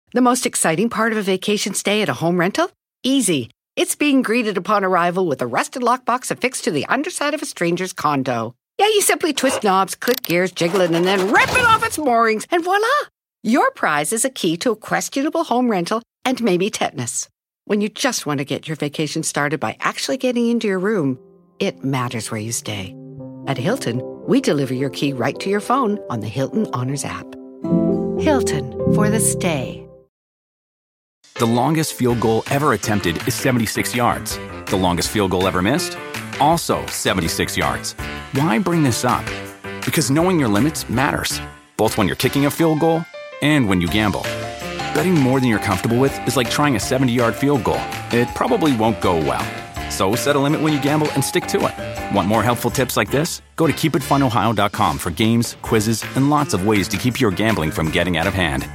The most exciting part of a vacation stay at a home rental? Easy. It's being greeted upon arrival with a rusted lockbox affixed to the underside of a stranger's condo. Yeah, you simply twist knobs, click gears, jiggle it, and then rip it off its moorings, and voila! Your prize is a key to a questionable home rental and maybe tetanus. When you just want to get your vacation started by actually getting into your room, it matters where you stay. At Hilton, we deliver your key right to your phone on the Hilton Honors app. Hilton, for the stay. The longest field goal ever attempted is 76 yards. The longest field goal ever missed? Also 76 yards. Why bring this up? Because knowing your limits matters, both when you're kicking a field goal and when you gamble. Betting more than you're comfortable with is like trying a 70-yard field goal. It probably won't go well. So set a limit when you gamble and stick to it. Want more helpful tips like this? Go to keepitfunohio.com for games, quizzes, and lots of ways to keep your gambling from getting out of hand.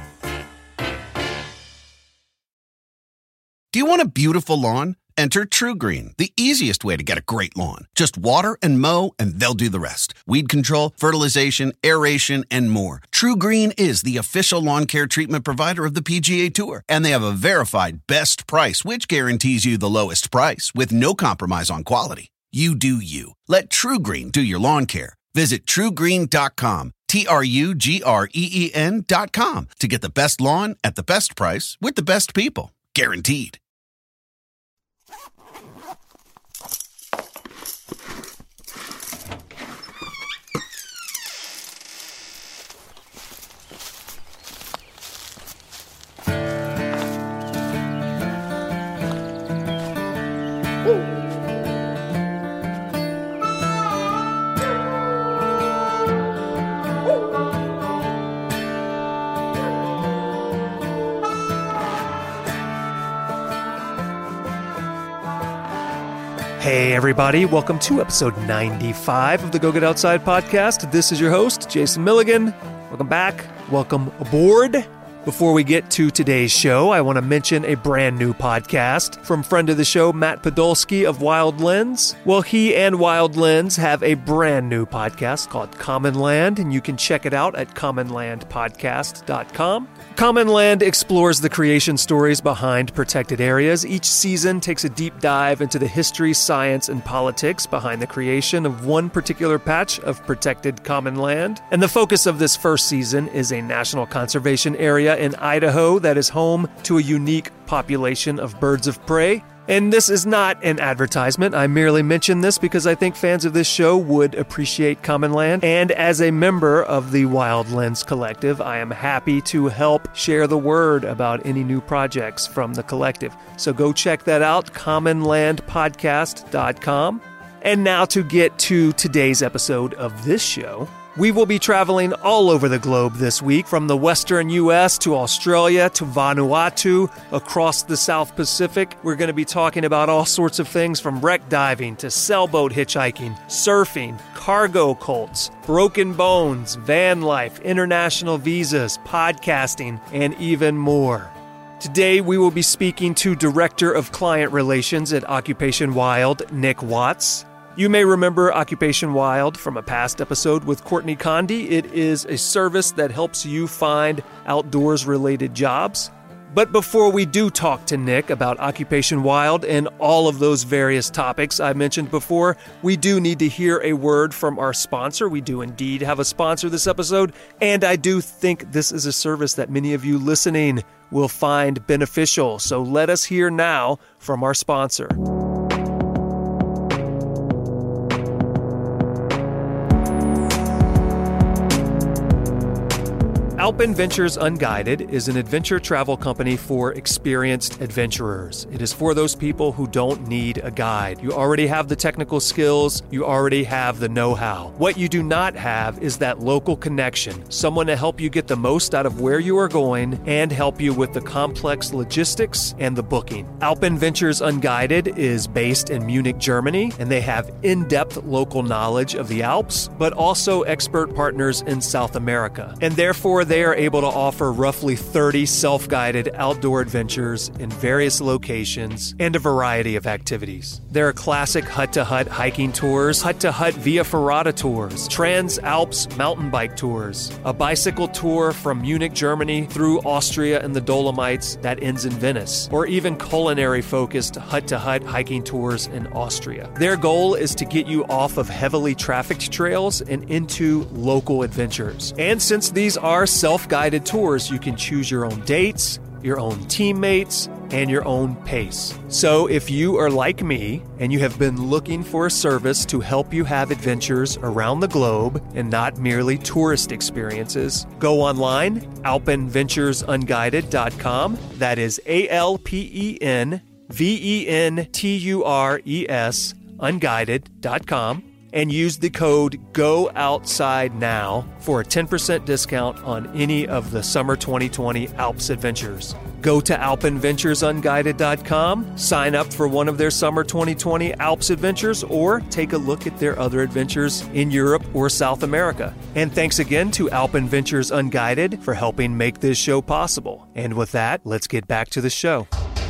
Do you want a beautiful lawn? Enter TruGreen, the easiest way to get a great lawn. Just water and mow, and they'll do the rest. Weed control, fertilization, aeration, and more. TruGreen is the official lawn care treatment provider of the PGA Tour, and they have a verified best price, which guarantees you the lowest price with no compromise on quality. You do you. Let TruGreen do your lawn care. Visit TruGreen.com, TruGreen.com, to get the best lawn at the best price with the best people. Guaranteed. Hey everybody, welcome to episode 95 of the Go Get Outside podcast. This is your host, Jason Milligan. Welcome back. Welcome aboard. Before we get to today's show, I want to mention a brand new podcast from friend of the show, Matt Podolsky of Wild Lens. Well, he and Wild Lens have a brand new podcast called Common Land, and you can check it out at commonlandpodcast.com. Common Land explores the creation stories behind protected areas. Each season takes a deep dive into the history, science, and politics behind the creation of one particular patch of protected common land. And the focus of this first season is a national conservation area in Idaho that is home to a unique population of birds of prey. And this is not an advertisement. I merely mention this because I think fans of this show would appreciate Common Land. And as a member of the Wild Lens Collective, I am happy to help share the word about any new projects from the collective. So go check that out, commonlandpodcast.com. And now to get to today's episode of this show. We will be traveling all over the globe this week, from the western U.S. to Australia to Vanuatu, across the South Pacific. We're going to be talking about all sorts of things from wreck diving to sailboat hitchhiking, surfing, cargo cults, broken bones, van life, international visas, podcasting, and even more. Today, we will be speaking to Director of Client Relations at Occupation Wild, Nick Watts. You may remember Occupation Wild from a past episode with Courtney Condy. It is a service that helps you find outdoors-related jobs. But before we do talk to Nick about Occupation Wild and all of those various topics I mentioned before, we do need to hear a word from our sponsor. We do indeed have a sponsor this episode, and I do think this is a service that many of you listening will find beneficial. So let us hear now from our sponsor. Alpin Ventures Unguided is an adventure travel company for experienced adventurers. It is for those people who don't need a guide. You already have the technical skills, you already have the know-how. What you do not have is that local connection, someone to help you get the most out of where you are going and help you with the complex logistics and the booking. Alpin Ventures Unguided is based in Munich, Germany, and they have in-depth local knowledge of the Alps, but also expert partners in South America. And therefore, they are able to offer roughly 30 self-guided outdoor adventures in various locations and a variety of activities. There are classic hut-to-hut hiking tours, hut-to-hut via ferrata tours, Trans-Alps mountain bike tours, a bicycle tour from Munich, Germany through Austria and the Dolomites that ends in Venice, or even culinary-focused hut-to-hut hiking tours in Austria. Their goal is to get you off of heavily trafficked trails and into local adventures. And since these are self-guided tours, you can choose your own dates, your own teammates, and your own pace. So if you are like me and you have been looking for a service to help you have adventures around the globe and not merely tourist experiences, go online, alpenventuresunguided.com. That is ALPENVENTURES unguided.com. and use the code GOOUTSIDENOW for a 10% discount on any of the summer 2020 Alps adventures. Go to alpenventuresunguided.com, sign up for one of their summer 2020 Alps adventures, or take a look at their other adventures in Europe or South America. And thanks again to Alpen Ventures Unguided for helping make this show possible. And with that, let's get back to the show.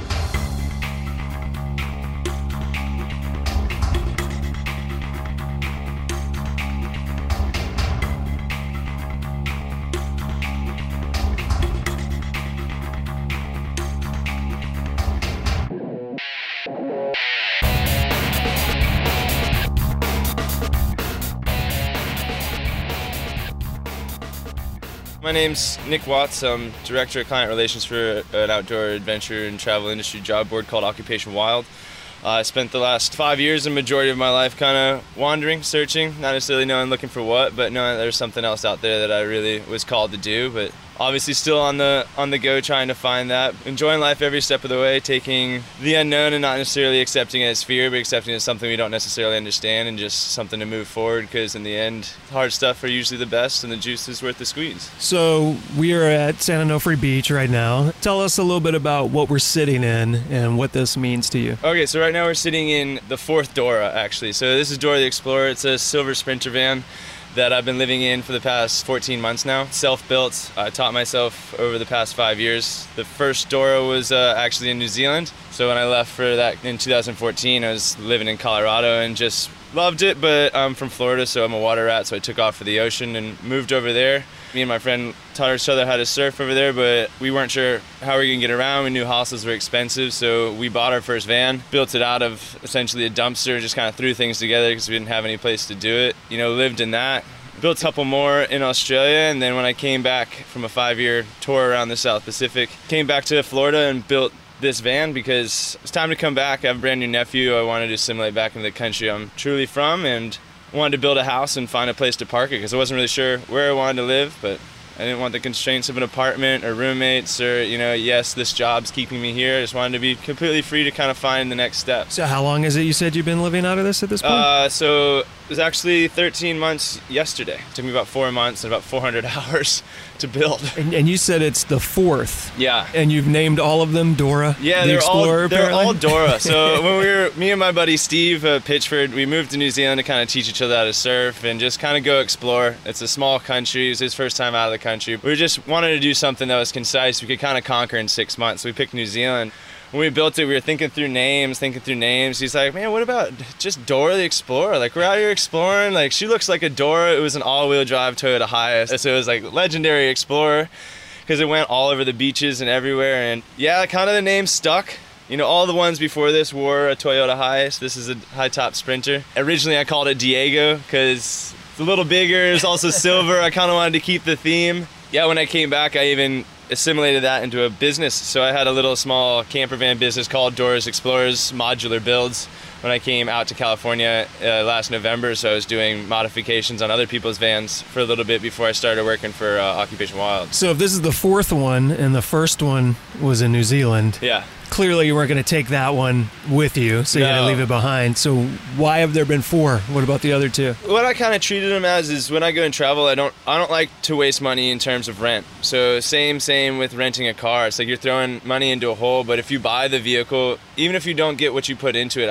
My name's Nick Watts. I'm Director of Client Relations for an outdoor adventure and travel industry job board called Occupation Wild. I spent the last 5 years, the majority of my life, kind of wandering, searching, not necessarily knowing looking for what, but knowing that there's something else out there that I really was called to do. But obviously still on the go, trying to find that, enjoying life every step of the way, taking the unknown and not necessarily accepting it as fear, but accepting it as something we don't necessarily understand and just something to move forward, because in the end, hard stuff are usually the best and the juice is worth the squeeze. So we are at San Onofre Beach right now. Tell us a little bit about what we're sitting in and what this means to you. Okay, so right now we're sitting in the fourth Dora, actually. So this is Dora the Explorer. It's a silver Sprinter van that I've been living in for the past 14 months now. Self-built. I taught myself over the past 5 years. The first Dora was actually in New Zealand. So when I left for that in 2014, I was living in Colorado and just loved it, but I'm from Florida, so I'm a water rat, so I took off for the ocean and moved over there. Me and my friend taught each other how to surf over there, but we weren't sure how we were gonna get around. We knew hostels were expensive, so we bought our first van, built it out of essentially a dumpster, just kind of threw things together because we didn't have any place to do it. You know, lived in that. Built a couple more in Australia, and then when I came back from a 5-year tour around the South Pacific, came back to Florida and built this van because it's time to come back. I have a brand new nephew. I wanted to assimilate back into the country I'm truly from, and wanted to build a house and find a place to park it because I wasn't really sure where I wanted to live, but I didn't want the constraints of an apartment or roommates or, you know, yes, this job's keeping me here. I just wanted to be completely free to kind of find the next step. So how long is it you said you've been living out of this at this point? So it was actually 13 months yesterday. It took me about 4 months and about 400 hours to build. And you said it's the fourth. Yeah. And you've named all of them Dora the Explorer, they're all apparently? Dora. So when me and my buddy Steve Pitchford, we moved to New Zealand to kind of teach each other how to surf and just kind of go explore. It's a small country. It was his first time out of the country. We just wanted to do something that was concise, we could kind of conquer in 6 months. So we picked New Zealand. When we built it, we were thinking through names. He's like, man, what about just Dora the Explorer? Like, we're out here exploring. Like, she looks like a Dora. It was an all-wheel drive Toyota Hiace. So it was like Legendary Explorer because it went all over the beaches and everywhere. And yeah, kind of the name stuck. You know, all the ones before this were a Toyota Hiace. This is a high-top Sprinter. Originally, I called it Diego because it's a little bigger. It's also silver. I kind of wanted to keep the theme. Yeah, when I came back, I even assimilated that into a business. So I had a little small camper van business called Dora's Explorers Modular Builds when I came out to California last November. So I was doing modifications on other people's vans for a little bit before I started working for Occupation Wild. So if this is the fourth one and the first one was in New Zealand, yeah, clearly you weren't going to take that one with you, so you had to leave it behind. So why have there been 4? What about the other 2? What I kind of treated them as is when I go and travel, I don't like to waste money in terms of rent. So same with renting a car. It's like you're throwing money into a hole, but if you buy the vehicle, even if you don't get what you put into it out of it,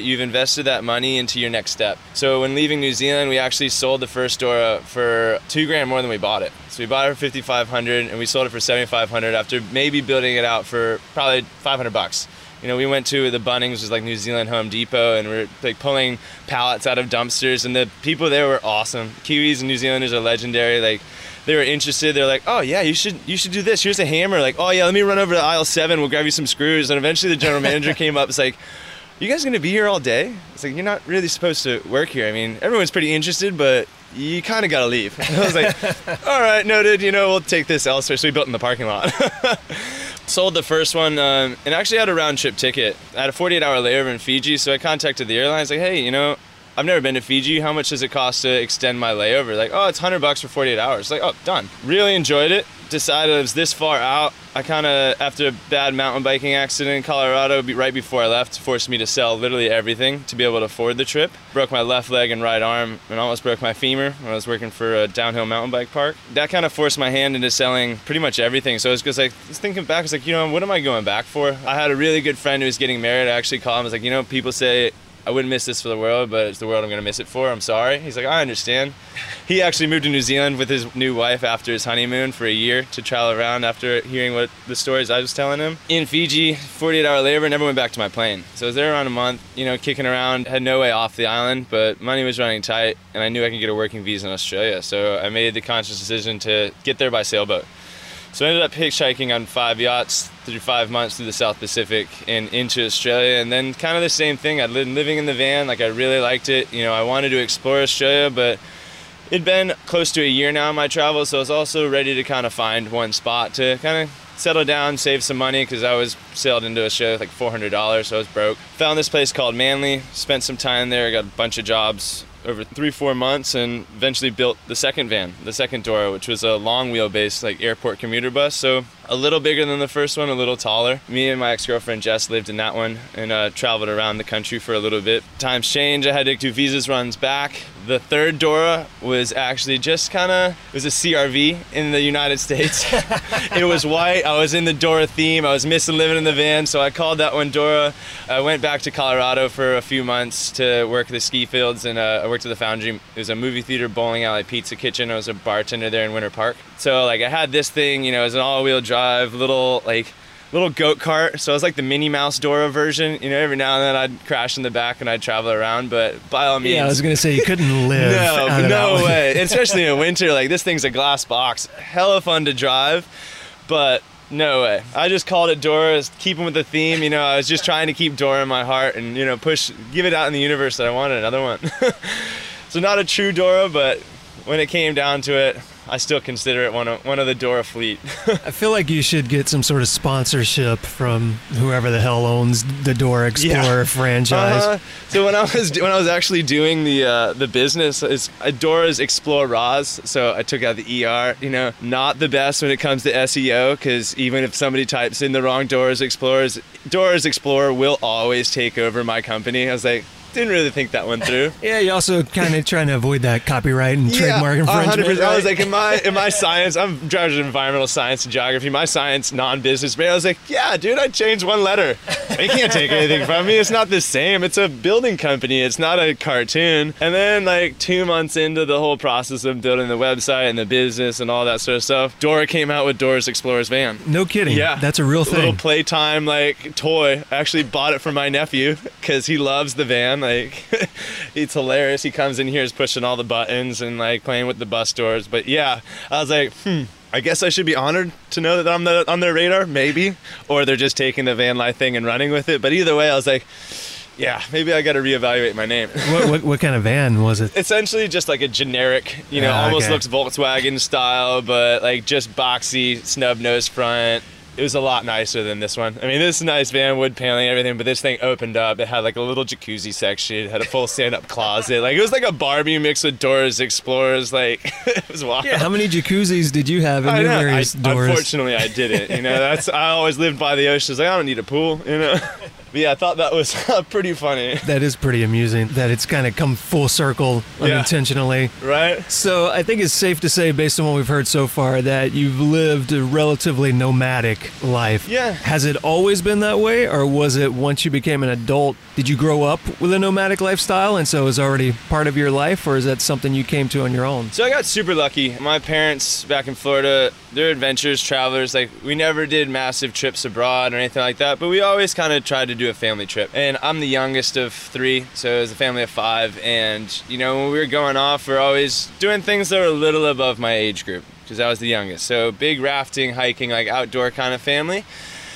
you've invested that money into your next step. So when leaving New Zealand, we actually sold the first Dora for $2,000 more than we bought it. So we bought it for $5,500 and we sold it for $7,500 after maybe building it out for probably $500. You know, we went to the Bunnings, which is like New Zealand Home Depot, and we're like pulling pallets out of dumpsters, and the people there were awesome. Kiwis and New Zealanders are legendary. Like, they were interested. They're like, oh yeah, you should do this. Here's a hammer. Like, oh yeah, let me run over to aisle 7. We'll grab you some screws. And eventually the general manager came up. It's like, you guys gonna be here all day? It's like, you're not really supposed to work here. I mean, everyone's pretty interested, but you kind of gotta leave. I was like, all right, noted. You know, we'll take this elsewhere. So we built in the parking lot. Sold the first one and actually had a round trip ticket. I had a 48-hour layover in Fiji, so I contacted the airlines like, hey, you know, I've never been to Fiji. How much does it cost to extend my layover? Like, oh, it's $100 for 48 hours. Like, oh, done. Really enjoyed it. Decided I was this far out. I kind of, after a bad mountain biking accident in Colorado, right before I left, forced me to sell literally everything to be able to afford the trip. Broke my left leg and right arm and almost broke my femur when I was working for a downhill mountain bike park. That kind of forced my hand into selling pretty much everything. So I was just like, thinking back, I was like, you know, what am I going back for? I had a really good friend who was getting married. I actually called him. I was like, you know, people say I wouldn't miss this for the world, but it's the world I'm going to miss it for. I'm sorry. He's like, I understand. He actually moved to New Zealand with his new wife after his honeymoon for a year to travel around after hearing what the stories I was telling him. In Fiji, 48-hour layover, never went back to my plane. So I was there around a month, you know, kicking around, had no way off the island, but money was running tight, and I knew I could get a working visa in Australia. So I made the conscious decision to get there by sailboat. So I ended up hitchhiking on 5 yachts through 5 months through the South Pacific and into Australia. And then kind of the same thing. I'd been living in the van. Like, I really liked it. You know, I wanted to explore Australia, but it'd been close to a year now in my travel. So I was also ready to kind of find one spot to kind of settle down, save some money, because I was sailed into Australia with like $400, so I was broke. Found this place called Manly, spent some time there, got a bunch of jobs over 3-4 months, and eventually built the second van, the second Dora, which was a long wheelbase, like airport commuter bus. So a little bigger than the first one, a little taller. Me and my ex-girlfriend Jess lived in that one and traveled around the country for a little bit. Times change, I had to do visas runs back. The third Dora was actually just it was a CRV in the United States. It was white. I was in the Dora theme. I was missing living in the van, so I called that one Dora. I went back to Colorado for a few months to work the ski fields, and I worked at the Foundry. It was a movie theater, bowling alley, pizza kitchen. I was a bartender there in Winter Park. So like, I had this thing, you know, it was an all-wheel drive, little goat cart. So it was like the Minnie Mouse Dora version. You know, every now and then I'd crash in the back and I'd travel around, but by all means. Yeah, I was gonna say, you couldn't live. No way. Especially in winter, like, this thing's a glass box. Hella fun to drive, but no way. I just called it Dora, keeping with the theme. You know, I was just trying to keep Dora in my heart and, you know, give it out in the universe that I wanted another one. So not a true Dora, but when it came down to it, I still consider it one of the Dora fleet. I feel like you should get some sort of sponsorship from whoever the hell owns the Dora Explorer franchise. So when I was actually doing the business, it's Dora's Explorers. So I took out the ER. You know, not the best when it comes to SEO, because even if somebody types in the wrong Dora's Explorer will always take over my company. I was like, didn't really think that one through. Yeah, you also kind of trying to avoid that copyright and trademark infringement. 100%. Right? I was like, in my science, I'm driving environmental science and geography. My science, non-business, man. I was like, yeah, dude, I changed one letter. You can't take anything from me. It's not the same. It's a building company. It's not a cartoon. And then like 2 months into the whole process of building the website and the business and all that sort of stuff, Dora came out with Dora's Explorer's van. No kidding. Yeah, that's a real thing. A little playtime like toy. I actually bought it for my nephew because he loves the van. Like, it's hilarious. He comes in here, is pushing all the buttons and like playing with the bus doors. But yeah, I was like, I guess I should be honored to know that I'm on their radar, maybe, or they're just taking the van life thing and running with it. But either way, I was like, yeah, maybe I got to reevaluate my name. What kind of van was it? Essentially just like a generic, you know, almost looks Volkswagen style, but like just boxy, snub nose front. It was a lot nicer than this one. I mean, this is a nice van, wood paneling, everything, but this thing opened up. It had like a little jacuzzi section. It had a full stand-up closet. Like, it was like a Barbie mixed with Dora's Explorers. Like, it was wild. Yeah, how many jacuzzis did you have in your various Doras? Unfortunately, I didn't. You know, I always lived by the ocean. I was like, I don't need a pool, you know. But yeah, I thought that was pretty funny. That is pretty amusing that it's kind of come full circle unintentionally. Right? So I think it's safe to say, based on what we've heard so far, that you've lived a relatively nomadic life. Yeah. Has it always been that way, or was it once you became an adult? Did you grow up with a nomadic lifestyle and so it was already part of your life, or is that something you came to on your own? So I got super lucky. My parents back in Florida, they're adventurers, travelers. Like, we never did massive trips abroad or anything like that, but we always kind of tried to do a family trip. And I'm the youngest of 3, so it was a family of 5. And, you know, when we were going off, we're always doing things that were a little above my age group, because I was the youngest. So big rafting, hiking, like outdoor kind of family.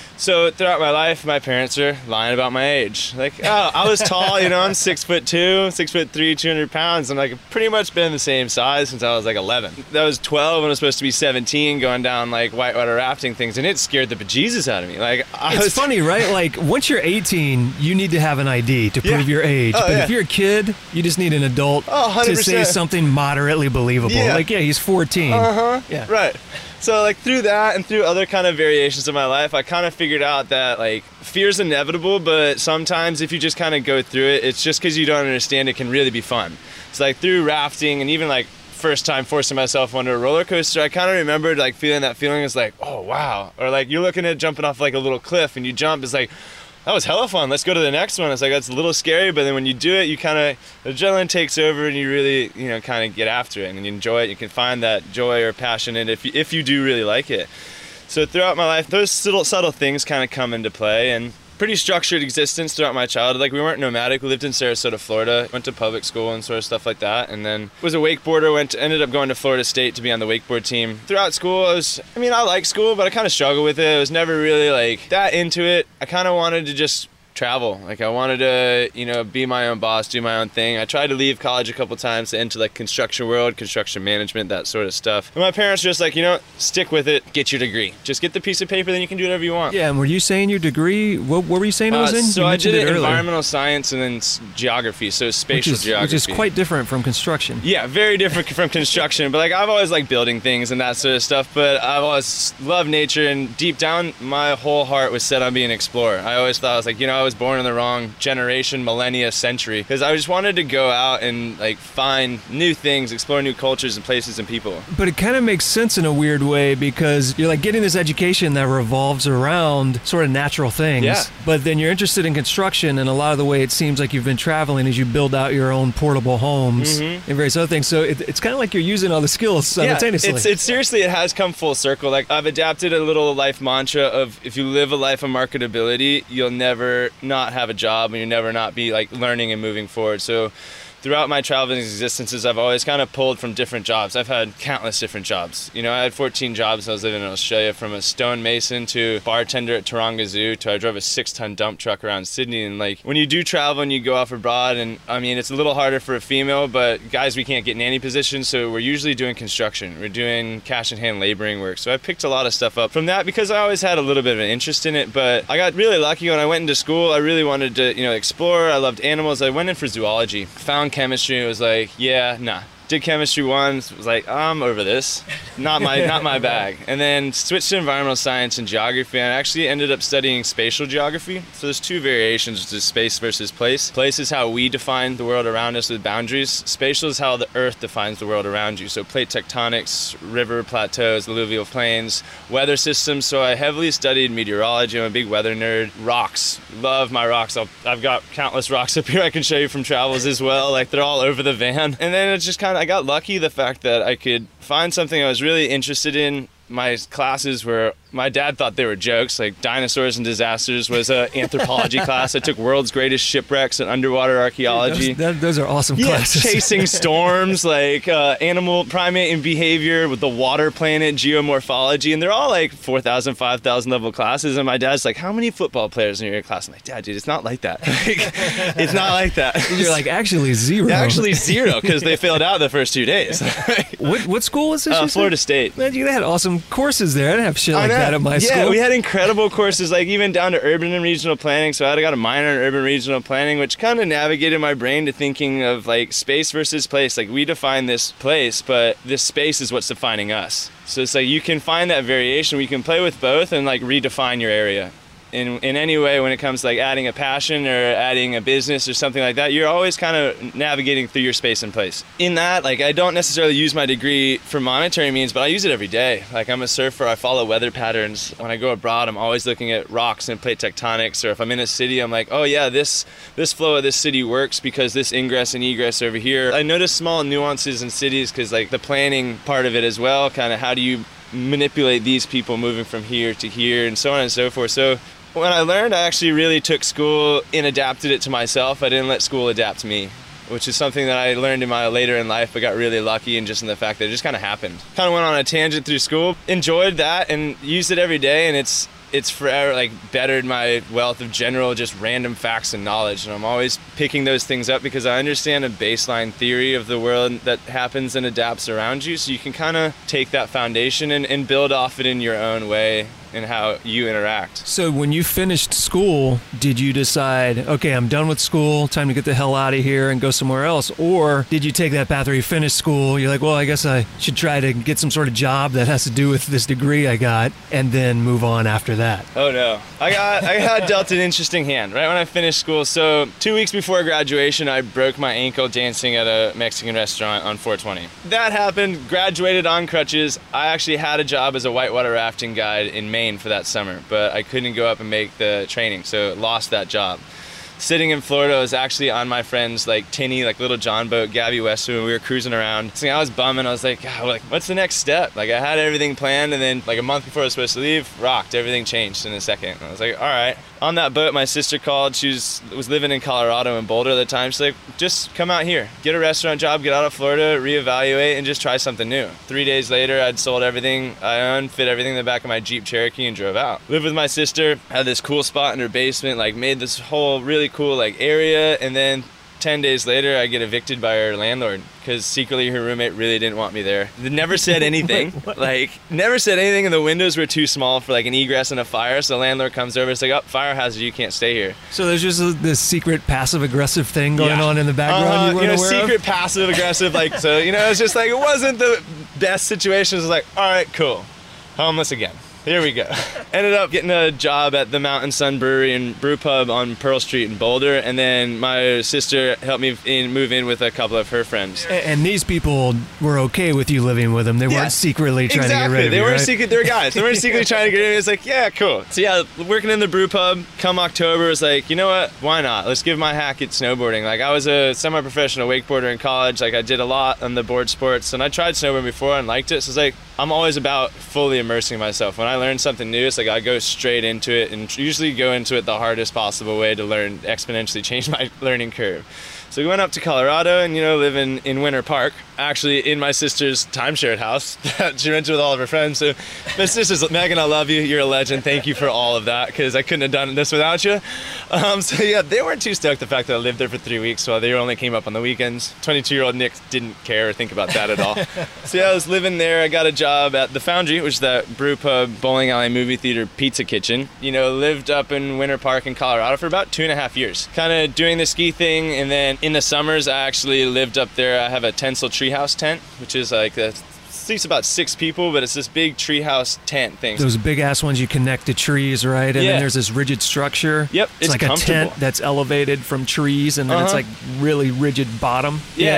So throughout my life, my parents are lying about my age. Like, oh, I was tall, you know, I'm 6'2", 6'3", 200 pounds. I'm like pretty much been the same size since I was like 11. That was 12 when I was supposed to be 17, going down like whitewater rafting things, and it scared the bejesus out of me. Like, it's funny, right? Like, once you're 18, you need to have an ID to prove your age. But if you're a kid, you just need an adult to say something moderately believable. Yeah. Like, yeah, he's 14. Yeah. Right. So like through that and through other kind of variations of my life, I kind of figured out that like fear's inevitable, but sometimes if you just kind of go through it, it's just because you don't understand it can really be fun. So like through rafting and even like first time forcing myself onto a roller coaster, I kind of remembered like feeling that feeling is like, oh wow. Or like you're looking at jumping off like a little cliff and you jump, it's like, that was hella fun. Let's go to the next one. It's like, that's a little scary, but then when you do it, you kind of, the adrenaline takes over and you really, you know, kind of get after it and you enjoy it. You can find that joy or passion in it if you do really like it. So throughout my life, those little subtle things kind of come into play, and pretty structured existence throughout my childhood. Like, we weren't nomadic. We lived in Sarasota, Florida, went to public school and sort of stuff like that, and then was a wakeboarder, ended up going to Florida State to be on the wakeboard team. Throughout school, I like school, but I kind of struggled with it. I was never really like that into it. I kind of wanted to just travel. Like, I wanted to, you know, be my own boss, do my own thing. I tried to leave college a couple times to enter like construction world, construction management, that sort of stuff. And my parents were just like, you know, stick with it, get your degree. Just get the piece of paper, then you can do whatever you want. Yeah, and were you saying your degree, what were you saying it was in? So I did environmental science and then geography, so spatial geography. Which is quite different from construction. Yeah, very different from construction. But like, I've always liked building things and that sort of stuff, but I've always loved nature, and deep down, my whole heart was set on being an explorer. I always thought, I was like, you know, I was born in the wrong generation, millennia, century, because I just wanted to go out and like find new things, explore new cultures and places and people. But it kind of makes sense in a weird way, because you're like getting this education that revolves around sort of natural things. Yeah. But then you're interested in construction, and a lot of the way it seems like you've been traveling as you build out your own portable homes and various other things. So it's kind of like you're using all the skills simultaneously. Yeah, it's seriously, it has come full circle. Like, I've adapted a little life mantra of, if you live a life of marketability, you'll never not have a job, and you'll never not be like learning and moving forward. So throughout my traveling existences, I've always kind of pulled from different jobs. I've had countless different jobs. You know, I had 14 jobs when I was living in Australia, from a stonemason to bartender at Taronga Zoo to I drove a 6-ton dump truck around Sydney. And like, when you do travel and you go off abroad, and I mean, it's a little harder for a female, but guys, we can't get nanny positions, so we're usually doing construction. We're doing cash and hand laboring work. So I picked a lot of stuff up from that because I always had a little bit of an interest in it. But I got really lucky when I went into school. I really wanted to, you know, explore. I loved animals. I went in for zoology, found chemistry. It was like, yeah, nah. Did chemistry once, was like, I'm over this. Not my bag. And then switched to environmental science and geography, and I actually ended up studying spatial geography. So there's two variations, which is space versus place. Place is how we define the world around us with boundaries. Spatial is how the earth defines the world around you. So plate tectonics, river plateaus, alluvial plains, weather systems. So I heavily studied meteorology. I'm a big weather nerd. Rocks, love my rocks. I've got countless rocks up here I can show you from travels as well. Like, they're all over the van. And then it's just kind of, I got lucky the fact that I could find something I was really interested in. My classes were, my dad thought they were jokes, like dinosaurs and disasters was an anthropology class. I took world's greatest shipwrecks and underwater archaeology. Those are awesome classes. Chasing storms, like animal, primate and behavior with the water planet, geomorphology, and they're all like 4,000, 5,000 level classes. And my dad's like, how many football players in your class? I'm like, Dad, dude, it's not like that. It's not like that. You're like, actually zero. Actually zero, because they failed out the first 2 days. What school was this? Florida State. Man, you had awesome courses there. I didn't have shit like that at my school. Yeah, we had incredible courses, like even down to urban and regional planning. So I got a minor in urban regional planning, which kind of navigated my brain to thinking of like space versus place. Like, we define this place, but this space is what's defining us. So it's like, you can find that variation. We can play with both and like redefine your area. in any way when it comes to like adding a passion or adding a business or something like that, you're always kind of navigating through your space and place. In that, like I don't necessarily use my degree for monetary means, but I use it every day. Like I'm a surfer, I follow weather patterns. When I go abroad, I'm always looking at rocks and plate tectonics, or if I'm in a city, I'm like, oh yeah, this flow of this city works because this ingress and egress over here. I notice small nuances in cities because like the planning part of it as well, kind of how do you manipulate these people moving from here to here and so on and so forth. So when I learned, I actually really took school and adapted it to myself. I didn't let school adapt to me, which is something that I learned in my later in life, but got really lucky and just in the fact that it just kind of happened. Kind of went on a tangent through school, enjoyed that and used it every day, and it's forever like bettered my wealth of general just random facts and knowledge. And I'm always picking those things up because I understand a baseline theory of the world that happens and adapts around you, so you can kind of take that foundation and build off it in your own way and how you interact. So when you finished school, did you decide, okay, I'm done with school, time to get the hell out of here and go somewhere else? Or did you take that path where you finished school, you're like, well, I guess I should try to get some sort of job that has to do with this degree I got, and then move on after that? Oh no, I got dealt an interesting hand right when I finished school. So 2 weeks before graduation, I broke my ankle dancing at a Mexican restaurant on 420. That happened, graduated on crutches. I actually had a job as a whitewater rafting guide in Maine for that summer, but I couldn't go up and make the training, so lost that job. Sitting in Florida, I was actually on my friend's like tinny, like little John boat, Gabby Westwood, and we were cruising around. So I was bumming. I was like, God, what's the next step? Like I had everything planned, and then like a month before I was supposed to leave, rocked. Everything changed in a second. And I was like, all right. On that boat, my sister called. She was living in Colorado in Boulder at the time. She's like, just come out here, get a restaurant job, get out of Florida, reevaluate, and just try something new. 3 days later, I'd sold everything I owned, fit everything in the back of my Jeep Cherokee, and drove out. Lived with my sister, had this cool spot in her basement, like made this whole really cool like area, and then 10 days later, I get evicted by her landlord because secretly her roommate really didn't want me there. They never said anything. Never said anything, and the windows were too small for like an egress and a fire. So the landlord comes over, it's like, oh, fire hazard, you can't stay here. So there's just this secret passive-aggressive thing going on in the background you weren't aware secret of? passive-aggressive, like, so, it's just like, it wasn't the best situation. It was like, all right, cool. Homeless again. Here we go. Ended up getting a job at the Mountain Sun Brewery and Brew Pub on Pearl Street in Boulder, and then my sister helped me move in with a couple of her friends. And these people were okay with you living with them. They weren't secretly trying to get rid of you, They weren't right? secret. They were guys. They weren't secretly trying to get rid of me. It's like, yeah, cool. So yeah, working in the brew pub. Come October, was like, you know what? Why not? Let's give my hack at snowboarding. Like I was a semi-professional wakeboarder in college. Like I did a lot on the board sports, and I tried snowboarding before and liked it. So it's like, I'm always about fully immersing myself. When I learn something new, it's like I go straight into it, and usually go into it the hardest possible way to learn, exponentially change my learning curve. So we went up to Colorado and, living in Winter Park, actually in my sister's timeshare house that she rented with all of her friends. So my sister's, Megan, I love you. You're a legend. Thank you for all of that, because I couldn't have done this without you. So yeah, they weren't too stoked the fact that I lived there for 3 weeks, so they only came up on the weekends. 22-year-old Nick didn't care or think about that at all. So yeah, I was living there. I got a job at the Foundry, which is that brew pub, bowling alley, movie theater, pizza kitchen. Lived up in Winter Park in Colorado for about 2.5 years. Kind of doing the ski thing, and then in the summers, I actually lived up there. I have a Tencel treehouse tent, which is like sleeps about 6 people, but it's this big treehouse tent thing. Those big ass ones you connect to trees, right? And then there's this rigid structure. Yep, it's like a tent that's elevated from trees, and then it's like really rigid bottom.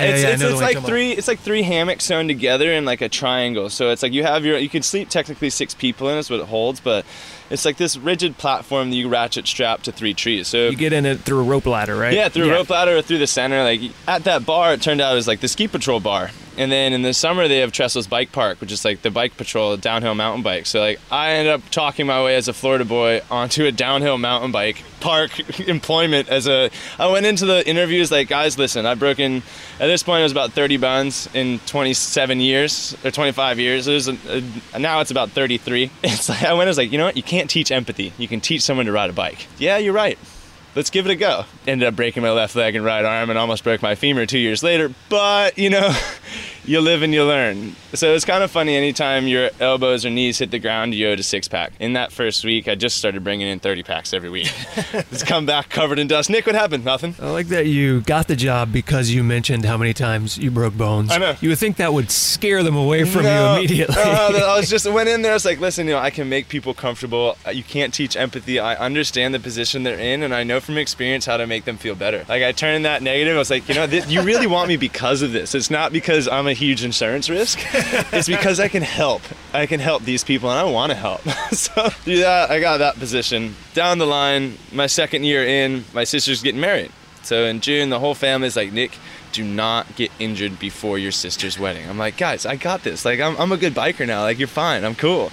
It's like 3 hammocks sewn together in like a triangle. So it's like you can sleep technically 6 people in. That's what it holds, but it's like this rigid platform that you ratchet strap to 3 trees. So you get in it through a rope ladder, right? Yeah, through a rope ladder or through the center. Like at that bar, it turned out it was like the ski patrol bar. And then in the summer, they have Tressel's Bike Park, which is like the bike patrol, downhill mountain bike. So like I ended up talking my way as a Florida boy onto a downhill mountain bike park employment I went into the interviews like, guys, listen, I've broken, at this point it was about 30 bones in 27 years or 25 years. It was now it's about 33. I was like, you know what? You can't teach empathy. You can teach someone to ride a bike. Yeah, you're right. Let's give it a go. Ended up breaking my left leg and right arm and almost broke my femur 2 years later. But, you live and you learn. So it's kind of funny, anytime your elbows or knees hit the ground, you owe a 6-pack. In that first week, I just started bringing in 30 packs every week. It's come back covered in dust. Nick, what happened? Nothing. I like that you got the job because you mentioned how many times you broke bones. I know. You would think that would scare them away from you immediately. I went in there, I was like, listen, I can make people comfortable. You can't teach empathy. I understand the position they're in, and I know from experience how to make them feel better. Like, I turned that negative. I was like, you really want me because of this. It's not because I'm a huge insurance risk. It's because I can help. I can help these people, and I want to help. So through that, I got that position. Down the line, my second year in, my sister's getting married. So in June, the whole family's like, Nick, do not get injured before your sister's wedding. I'm like, guys, I got this. Like, I'm a good biker now. Like, you're fine. I'm cool.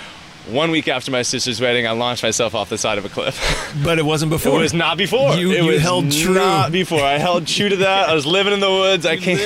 1 week after my sister's wedding, I launched myself off the side of a cliff. But it wasn't before. It was not before. You held true. Not before. I held true to that. I was living in the woods.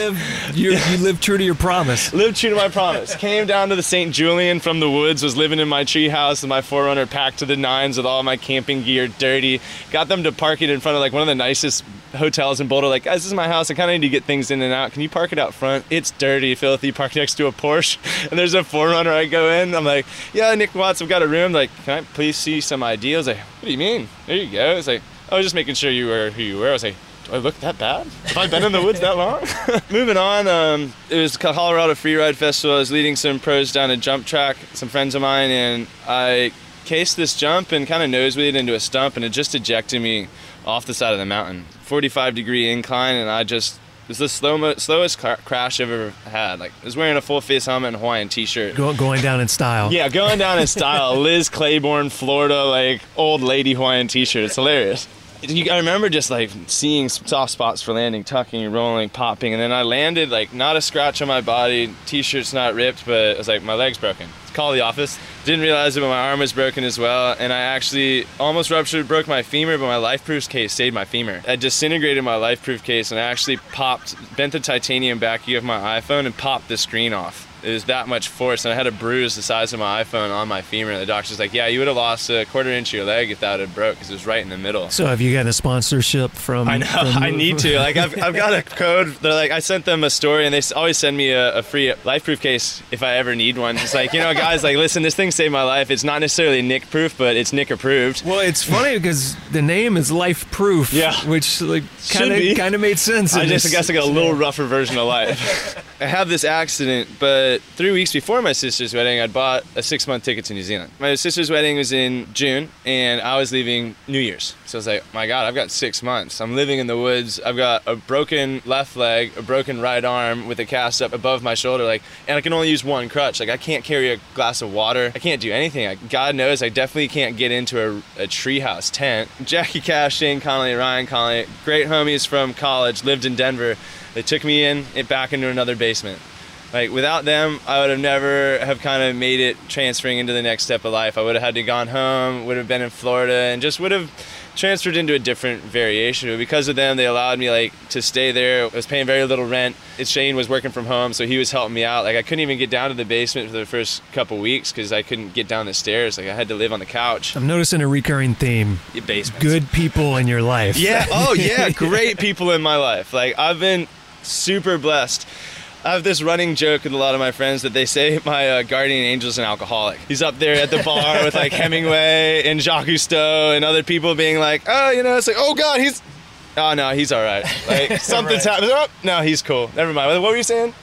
You lived true to your promise. Lived true to my promise. Came down to the St. Julian from the woods, was living in my treehouse with my 4Runner packed to the nines with all my camping gear dirty. Got them to park it in front of like one of the nicest hotels in Boulder. Like, guys, this is my house. I kind of need to get things in and out. Can you park it out front? It's dirty, filthy. Park next to a Porsche. And there's a 4Runner. I go in. I'm like, yeah, Nick Watts, I've got a room. Like, can I please see some ID? I was like, what do you mean? There you go. It's like, I was just making sure you were who you were. I was like, do I look that bad? Have I been in the woods that long? Moving on, it was Colorado Freeride Festival. I was leading some pros down a jump track, some friends of mine, and I cased this jump and kind of nosebleed into a stump, and it just ejected me off the side of the mountain. 45-degree incline, and it was the slowest crash I've ever had. Like, I was wearing a full face helmet and Hawaiian t-shirt. Going down in style. Yeah, going down in style. Liz Claiborne, Florida, like, old lady Hawaiian t-shirt. It's hilarious. I remember just like seeing soft spots for landing, tucking, rolling, popping, and then I landed, like, not a scratch on my body, t-shirt's not ripped, but it was like my leg's broken. Call the office. Didn't realize it, but my arm was broken as well, and I actually almost broke my femur, but my LifeProof case saved my femur. I disintegrated my LifeProof case, and I actually bent the titanium back of my iPhone and popped the screen off. It was that much force, and I had a bruise the size of my iPhone on my femur. The doctor's like, yeah, you would have lost a quarter inch of your leg if that had broke, because it was right in the middle. So have you got a sponsorship from... I know, I need to. Like, I've got a code. They're like, I sent them a story, and they always send me a free LifeProof case if I ever need one. It's like, guys, like, listen, this thing saved my life. It's not necessarily Nick proof, but it's Nick approved. Well, it's funny because the name is LifeProof, yeah, which like kind of made sense. I guess I got a little rougher version of life. I have this accident, but 3 weeks before my sister's wedding, I'd bought a 6-month ticket to New Zealand. My sister's wedding was in June, and I was leaving New Year's. So I was like, my God, I've got 6 months. I'm living in the woods. I've got a broken left leg, a broken right arm with a cast up above my shoulder, and I can only use one crutch. Like, I can't carry a glass of water. I can't do anything. God knows I definitely can't get into a treehouse tent. Jackie Cash, Shane Connolly, Ryan Connolly, great homies from college, lived in Denver. They took me back into another basement. Like, without them, I would have never have kind of made it transferring into the next step of life. I would have had to gone home, would have been in Florida, and just would have transferred into a different variation. But because of them, they allowed me to stay there. I was paying very little rent. Shane was working from home, so he was helping me out. Like, I couldn't even get down to the basement for the first couple weeks because I couldn't get down the stairs. Like, I had to live on the couch. I'm noticing a recurring theme. Basements. Good people in your life. Yeah. Oh, yeah. Great people in my life. Like, I've been super blessed. I have this running joke with a lot of my friends that they say my guardian angel's an alcoholic. He's up there at the bar with Hemingway and Jacques Cousteau and other people being like, oh, it's like, oh God, oh no, he's all right. Like, something's happening. Oh, no, he's cool. Never mind. What were you saying?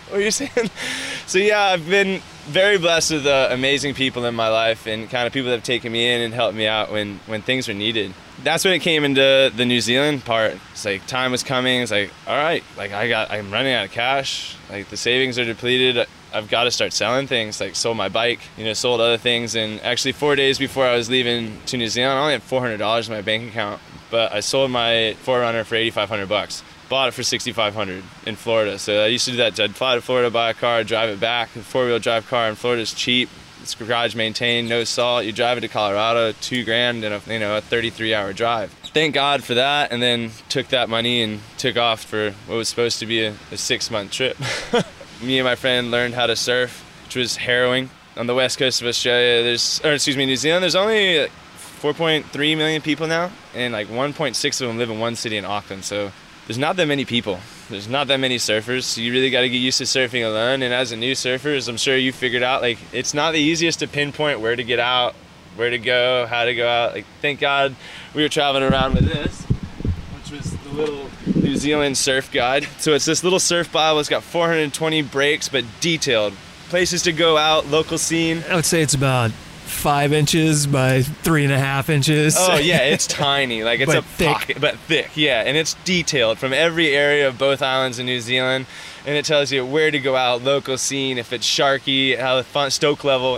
So yeah, I've been very blessed with amazing people in my life and kind of people that have taken me in and helped me out when things were needed. That's when it came into the New Zealand part. It's like time was coming. It's like, all right, like I'm running out of cash. Like, the savings are depleted. I've got to start selling things. Like, sold my bike, sold other things. And actually 4 days before I was leaving to New Zealand, I only had $400 in my bank account, but I sold my 4Runner for $8,500. Bought it for $6,500 in Florida. So I used to do that. I'd fly to Florida, buy a car, drive it back. A 4-wheel drive car in Florida is cheap. It's garage maintained, no salt. You drive it to Colorado, $2,000 in a 33-hour drive. Thank God for that, and then took that money and took off for what was supposed to be a 6-month trip. Me and my friend learned how to surf, which was harrowing. On the west coast of Australia, New Zealand, there's only 4.3 million people now, and 1.6 of them live in one city in Auckland, so there's not that many people. there's not that many surfers, so you really got to get used to surfing alone. And as a new surfer, as I'm sure you figured out, like, it's not the easiest to pinpoint where to get out, where to go, how to go out. Like, thank God we were traveling around with this, which was the little New Zealand surf guide. So it's this little surf Bible. It's got 420 breaks, but detailed. Places to go out, local scene. I would say it's about 5 inches by 3.5 inches. Oh yeah, it's tiny. Like, it's but a thick. pocket, but thick. Yeah, and it's detailed from every area of both islands in New Zealand, and it tells you where to go out, local scene, if it's sharky, how the fun stoke level.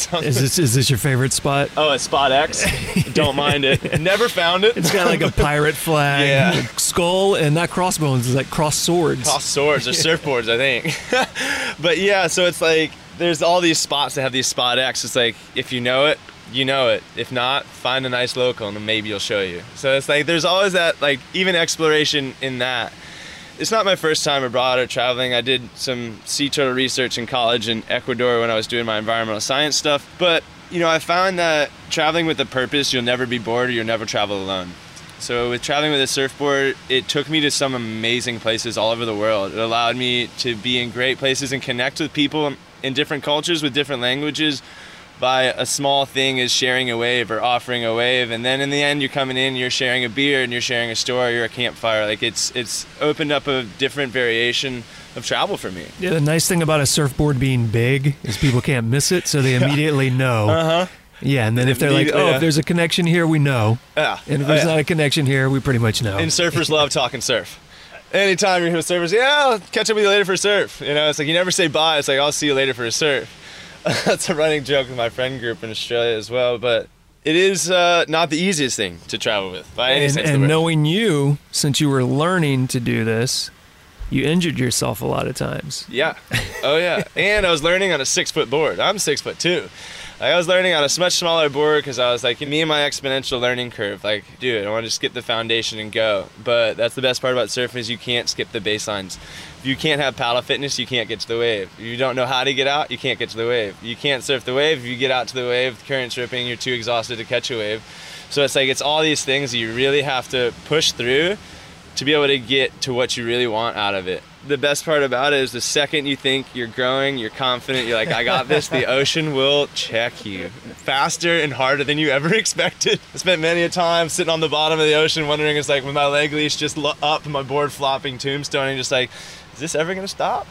Is this your favorite spot? Oh, it's Spot X. Don't mind it. Never found it. It's got like a pirate flag, Yeah. like skull, and not crossbones. It's like cross swords. Cross swords or surfboards, I think. But yeah, so it's like there's all these spots that have these Spot X. It's like, if you know it, you know it. If not, find a nice local and maybe you'll show you. So it's like there's always that, like, even exploration in that. It's not my first time abroad or traveling. I did some sea turtle research in college in Ecuador when I was doing my environmental science stuff. But, you know, I found that traveling with a purpose, you'll never be bored or you'll never travel alone. So with traveling with a surfboard, it took me to some amazing places all over the world. It allowed me to be in great places and connect with people in different cultures with different languages by a small thing as sharing a wave or offering a wave. And then in the end, you're coming in, you're sharing a beer and you're sharing a story or a campfire. Like, it's opened up a different variation of travel for me. Yeah, the nice thing about a surfboard being big is people can't miss it, so they immediately know. Uh-huh. Yeah, and then if they're like, oh, if there's a connection here, we know. Yeah. And if there's not a connection here, we pretty much know. And surfers love talking surf. Anytime you're with surfers, yeah, I'll catch up with you later for a surf. You know, it's like you never say bye. It's like, I'll see you later for a surf. That's a running joke with my friend group in Australia as well. But it is not the easiest thing to travel with by any sense of the And word. knowing you, since you were learning to do this, you injured yourself a lot of times. Yeah. Oh, yeah. And I was learning on a 6-foot board. I'm 6'2". Like, I was learning on a much smaller board because I was like, me and my exponential learning curve, like, dude, I want to just skip the foundation and go. But that's the best part about surfing is you can't skip the baselines. If you can't have paddle fitness, you can't get to the wave. If you don't know how to get out, you can't get to the wave. You can't surf the wave. If you get out to the wave, the current's ripping, you're too exhausted to catch a wave. So it's like, it's all these things that you really have to push through to be able to get to what you really want out of it. The best part about it is the second you think you're growing, you're confident, you're like, I got this, the ocean will check you faster and harder than you ever expected. I spent many a time sitting on the bottom of the ocean wondering, it's like, with my leg leash just up and my board flopping, tombstoning, just like, is this ever gonna stop?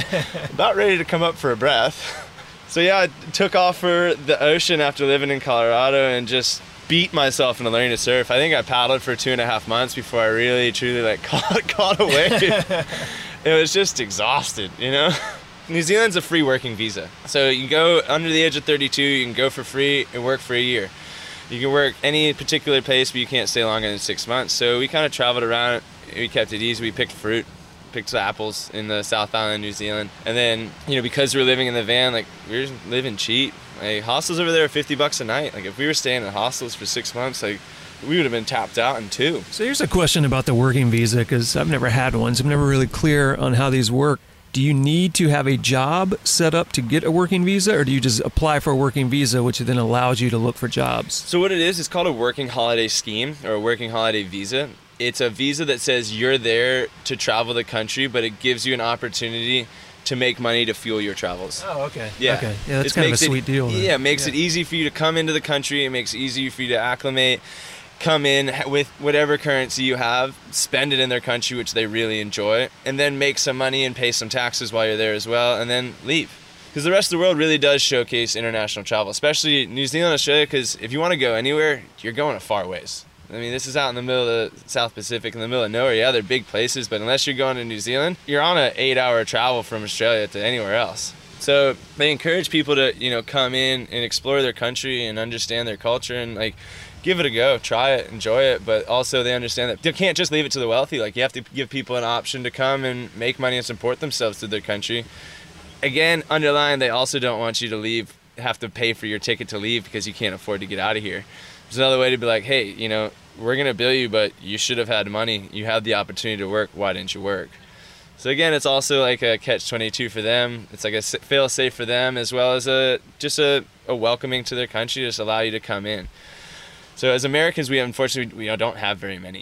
About ready to come up for a breath. So yeah, I took off for the ocean after living in Colorado and just beat myself into learning to surf. I think I paddled for 2.5 months before I really truly like caught a wave. It was just exhausted, you know? New Zealand's a free working visa. So you can go under the age of 32, you can go for free and work for a year. You can work any particular place, but you can't stay longer than 6 months. So we kind of traveled around, we kept it easy, we picked fruit, picked apples in the South Island, New Zealand. And then, you know, because we were living in the van, like, we were living cheap. Like, hostels over there are $50 a night. Like, if we were staying in hostels for 6 months, like, we would have been tapped out in 2. So here's a question about the working visa, because I've never had one, so I'm never really clear on how these work. Do you need to have a job set up to get a working visa, or do you just apply for a working visa, which then allows you to look for jobs? So what it is, it's called a working holiday scheme or a working holiday visa. It's a visa that says you're there to travel the country, but it gives you an opportunity to make money to fuel your travels. Oh, okay. Yeah. Okay. Yeah, that's It kind of a makes it- sweet deal. Then. Yeah, it makes it easy for you to come into the country. It makes it easy for you to acclimate, come in with whatever currency you have, spend it in their country, which they really enjoy, and then make some money and pay some taxes while you're there as well, and then leave. Because the rest of the world really does showcase international travel, especially New Zealand, Australia, because if you want to go anywhere, you're going a far ways. I mean, this is out in the middle of the South Pacific, in the middle of nowhere. Yeah, they're big places, but unless you're going to New Zealand, you're on an 8-hour travel from Australia to anywhere else. So they encourage people to, you know, come in and explore their country and understand their culture and, like, give it a go, try it, enjoy it. But also they understand that they can't just leave it to the wealthy. Like, you have to give people an option to come and make money and support themselves to their country. Again, underlying, they also don't want you to leave, have to pay for your ticket to leave because you can't afford to get out of here. There's another way to be like, hey, you know, we're going to bill you, but you should have had money. You had the opportunity to work. Why didn't you work? So again, it's also like a catch-22 for them. It's like a fail-safe for them, as well as a welcoming to their country, just allow you to come in. So as Americans, we unfortunately don't have very many.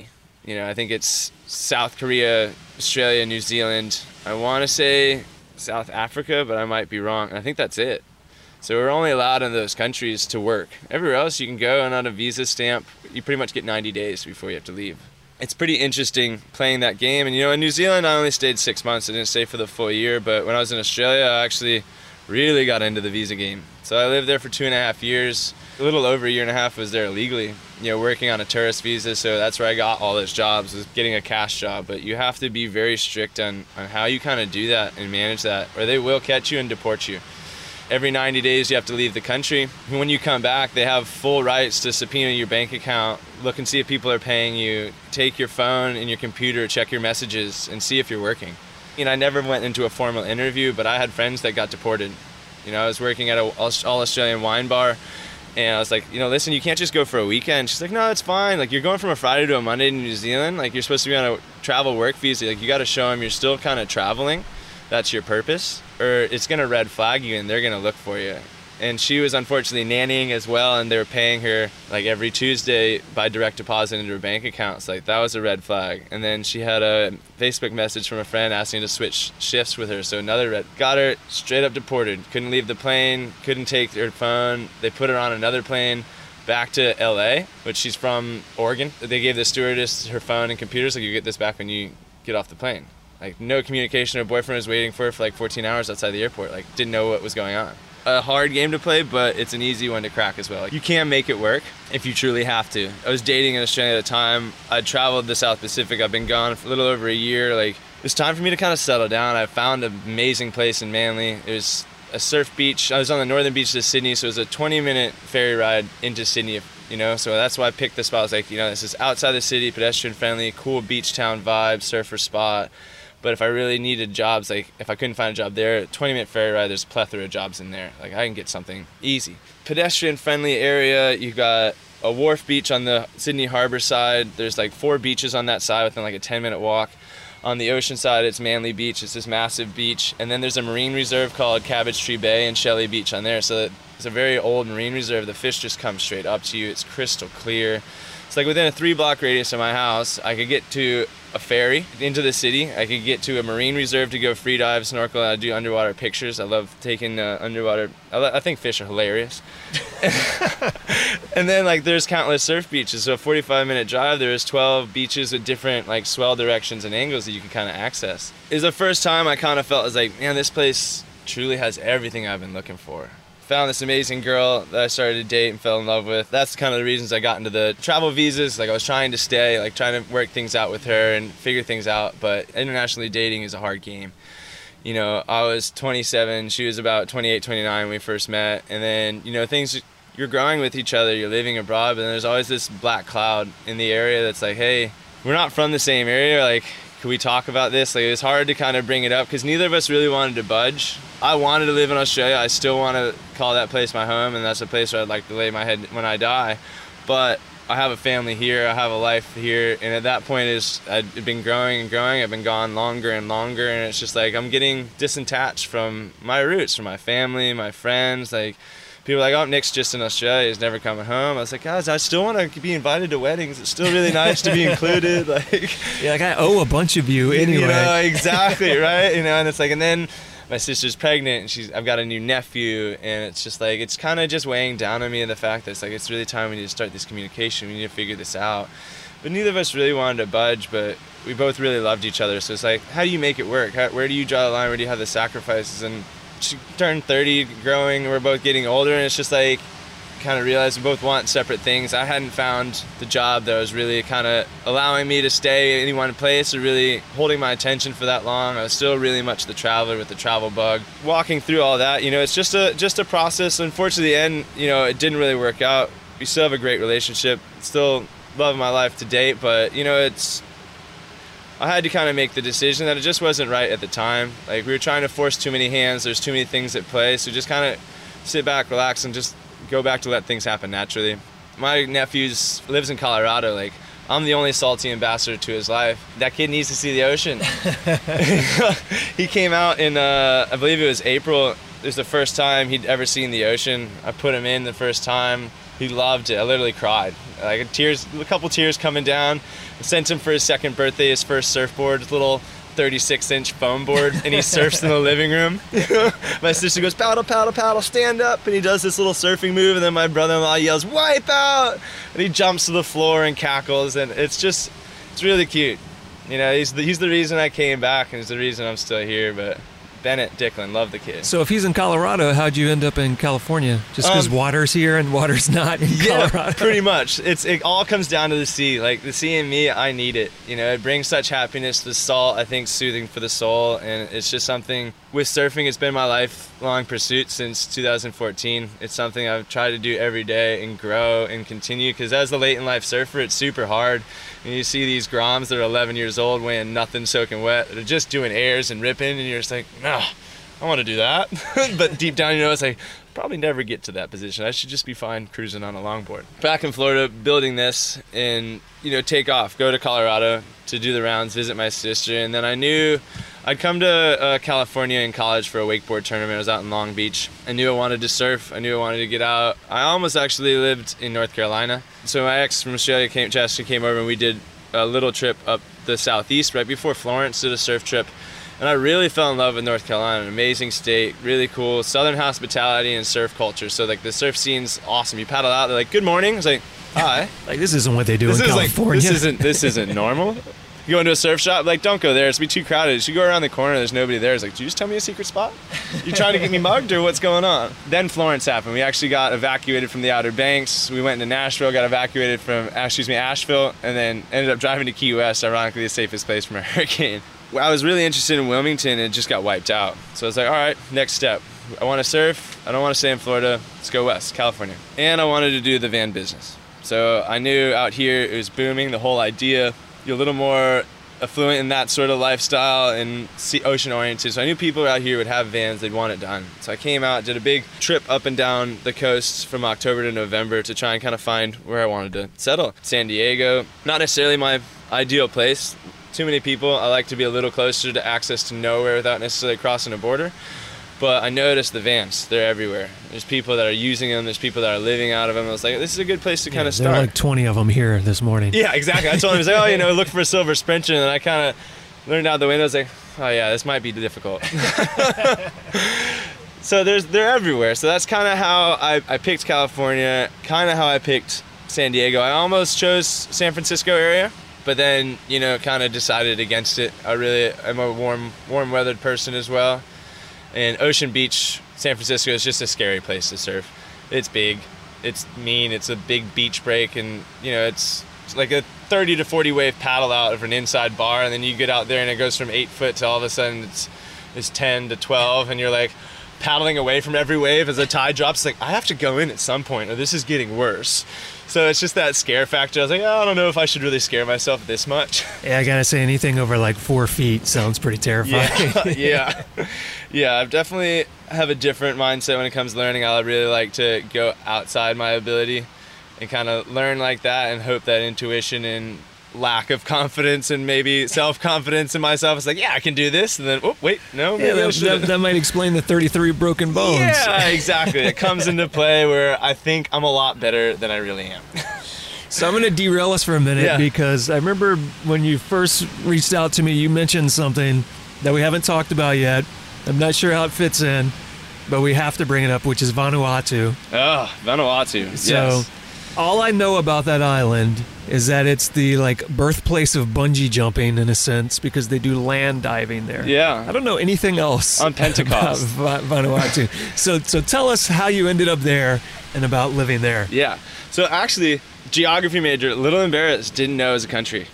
I think it's South Korea, Australia, New Zealand. I want to say South Africa, but I might be wrong. I think that's it. So we're only allowed in those countries to work. Everywhere else you can go and on a visa stamp, you pretty much get 90 days before you have to leave. It's pretty interesting playing that game. And in New Zealand, I only stayed 6 months. I didn't stay for the full year. But when I was in Australia, I actually really got into the visa game. So I lived there for 2.5 years. A little over a year and a half was there illegally, working on a tourist visa. So that's where I got all those jobs, was getting a cash job. But you have to be very strict on how you kind of do that and manage that, or they will catch you and deport you. Every 90 days you have to leave the country. When you come back, they have full rights to subpoena your bank account, look and see if people are paying you, take your phone and your computer, check your messages, and see if you're working. I never went into a formal interview, but I had friends that got deported. I was working at an all-Australian wine bar, and I was like, listen, you can't just go for a weekend. She's like, no, it's fine. Like, you're going from a Friday to a Monday in New Zealand. Like, you're supposed to be on a travel work visa. Like, you got to show them you're still kind of traveling. That's your purpose, or it's going to red flag you and they're going to look for you. And she was unfortunately nannying as well, and they were paying her like every Tuesday by direct deposit into her bank account. So that was a red flag. And then she had a Facebook message from a friend asking to switch shifts with her. So another red. Got her straight up deported. Couldn't leave the plane, couldn't take her phone. They put her on another plane back to LA, which she's from Oregon. They gave the stewardess her phone and computers, like, you get this back when you get off the plane. Like, no communication. Her boyfriend was waiting for her for like 14 hours outside the airport. Like, didn't know what was going on. A hard game to play, but it's an easy one to crack as well. Like, you can make it work if you truly have to. I was dating in Australia at the time. I'd traveled the South Pacific. I've been gone for a little over a year. Like, it's time for me to kind of settle down. I found an amazing place in Manly. It was a surf beach. I was on the northern beach of Sydney, so it was a 20-minute ferry ride into Sydney, so that's why I picked this spot. I was like, this is outside the city, pedestrian friendly, cool beach town vibe, surfer spot. But if I really needed jobs, like if I couldn't find a job there, 20-minute ferry ride, there's a plethora of jobs in there. Like, I can get something easy. Pedestrian-friendly area. You've got a wharf beach on the Sydney Harbor side. There's like 4 beaches on that side within like a 10-minute walk. On the ocean side, it's Manly Beach. It's this massive beach. And then there's a marine reserve called Cabbage Tree Bay and Shelley Beach on there. So it's a very old marine reserve. The fish just come straight up to you. It's crystal clear. It's like within a 3-block radius of my house, I could get to a ferry into the city. I could get to a marine reserve to go free dive, snorkel, and I do underwater pictures. I love taking underwater. I think fish are hilarious. And then like there's countless surf beaches. So a 45-minute drive, there's 12 beaches with different like swell directions and angles that you can kind of access. It was the first time I kind of felt, I was like, man, this place truly has everything I've been looking for. Found this amazing girl that I started to date and fell in love with. That's kind of the reasons I got into the travel visas. Like, I was trying to stay, like trying to work things out with her and figure things out. But internationally dating is a hard game. I was 27, she was about 28, 29 when we first met. And then, things, you're growing with each other, you're living abroad, but then there's always this black cloud in the area that's like, hey, we're not from the same area. Like, could we talk about this? Like, it was hard to kind of bring it up because neither of us really wanted to budge. I wanted to live in Australia. I still want to call that place my home, and that's a place where I'd like to lay my head when I die. But I have a family here. I have a life here. And at that point, I'd been growing and growing. I've been gone longer and longer. And it's just like I'm getting disattached from my roots, from my family, my friends. Like, people are like, oh, Nick's just in Australia. He's never coming home. I was like, guys, I still want to be invited to weddings. It's still really nice to be included. Like, yeah, like I owe a bunch of you anyway. Exactly, right? And it's like, and then my sister's pregnant, and I've got a new nephew, and it's just like, it's kind of just weighing down on me, the fact that it's like, it's really time we need to start this communication. We need to figure this out. But neither of us really wanted to budge, but we both really loved each other. So it's like, how do you make it work? Where do you draw the line? Where do you have the sacrifices? And she turned 30, growing, we're both getting older, and it's just like, kind of realized we both want separate things. I hadn't found the job that was really kind of allowing me to stay in any one place or really holding my attention for that long. I was still really much the traveler with the travel bug. Walking through all that, it's just a process. Unfortunately, in the end, it didn't really work out. We still have a great relationship. Still love my life to date, but I had to kind of make the decision that it just wasn't right at the time. Like, we were trying to force too many hands. There's too many things at play. So just kind of sit back, relax, and just go back to let things happen naturally. My nephew lives in Colorado. Like, I'm the only salty ambassador to his life. That kid needs to see the ocean. He came out in, I believe it was April. It was the first time he'd ever seen the ocean. I put him in the first time. He loved it. I literally cried. Like a couple tears coming down. I sent him for his second birthday, his first surfboard, his little 36-inch foam board, and he surfs in the living room. My sister goes, paddle, paddle, paddle, stand up, and he does this little surfing move, and then my brother-in-law yells, wipe out, and he jumps to the floor and cackles, and it's really cute. You know, he's the reason I came back, and he's the reason I'm still here. But Bennett Dicklin, love the kid. So if he's in Colorado, how'd you end up in California? Just because water's here and water's not in Colorado? Yeah, pretty much. It all comes down to the sea. Like the sea and me, I need it. You know, it brings such happiness. The salt, I think, soothing for the soul, and it's just something. With surfing, it's been my lifelong pursuit since 2014. It's something I've tried to do every day and grow and continue. Because as a late in life surfer, it's super hard. And you see these Groms that are 11 years old weighing nothing soaking wet. They're just doing airs and ripping, and you're just like, no, I want to do that. But deep down, you know, it's like, probably never get to that position. I should just be fine cruising on a longboard. Back in Florida, building this and, you know, take off, go to Colorado to do the rounds, visit my sister. And then I knew I'd come to California in college for a wakeboard tournament. I was out in Long Beach. I knew I wanted to surf. I knew I wanted to get out. I almost actually lived in North Carolina. So my ex from Australia, Jessica, came over and we did a little trip up the southeast right before Florence, did a surf trip. And I really fell in love with North Carolina, an amazing state, really cool, southern hospitality and surf culture. So like the surf scene's awesome. You paddle out, they're like, good morning. It's like, hi. Like this isn't what they do in California. This isn't normal. You go into a surf shop, like, don't go there. It's be too crowded. You go around the corner, there's nobody there. It's like, did you just tell me a secret spot? You trying to get me mugged or what's going on? Then Florence happened. We actually got evacuated from the Outer Banks. We went into Nashville, got evacuated from, Asheville, and then ended up driving to Key West, ironically the safest place from a hurricane. I was really interested in Wilmington and it just got wiped out. So I was like, all right, next step. I want to surf. I don't want to stay in Florida. Let's go west, California. And I wanted to do the van business. So I knew out here it was booming, the whole idea. You're a little more affluent in that sort of lifestyle and ocean oriented. So I knew people out here would have vans, they'd want it done. So I came out, did a big trip up and down the coast from October to November to try and kind of find where I wanted to settle. San Diego, not necessarily my ideal place. Too many people. I like to be a little closer to access to nowhere without necessarily crossing a border. But I noticed the vans, they're everywhere. There's people that are using them, there's people that are living out of them. I was like, this is a good place to kind of start. There are like 20 of them here this morning. Yeah, exactly. I told him, I was like, look for a Silver Sprinter. And then I kind of learned out the window. I was like, oh yeah, this might be difficult. So they're everywhere. So that's kind of how I picked California, kind of how I picked San Diego. I almost chose San Francisco area, but then, kind of decided against it. I really am a warm-weathered person as well. And Ocean Beach, San Francisco is just a scary place to surf. It's big, it's mean, it's a big beach break, and it's like a 30 to 40 wave paddle out of an inside bar, and then you get out there and it goes from 8 foot to all of a sudden it's 10 to 12, and you're like paddling away from every wave as the tide drops. Like, I have to go in at some point or this is getting worse. So it's just that scare factor. I was like, I don't know if I should really scare myself this much. Yeah, I gotta say, anything over like 4 feet sounds pretty terrifying. Yeah, I definitely have a different mindset when it comes to learning. I really like to go outside my ability and kind of learn like that and hope that intuition and lack of confidence and maybe self-confidence in myself is like, yeah, I can do this. And then, oh, wait, no. Yeah, that might explain the 33 broken bones. Yeah, exactly. It comes into play where I think I'm a lot better than I really am. So I'm going to derail us for a minute because I remember when you first reached out to me, you mentioned something that we haven't talked about yet. I'm not sure how it fits in, but we have to bring it up, which is Vanuatu. Oh, Vanuatu. So yes. All I know about that island is that it's the birthplace of bungee jumping in a sense because they do land diving there. Yeah. I don't know anything else on Pentecost about Vanuatu. So tell us how you ended up there and about living there. Yeah. So actually, geography major, a little embarrassed, didn't know it was a country.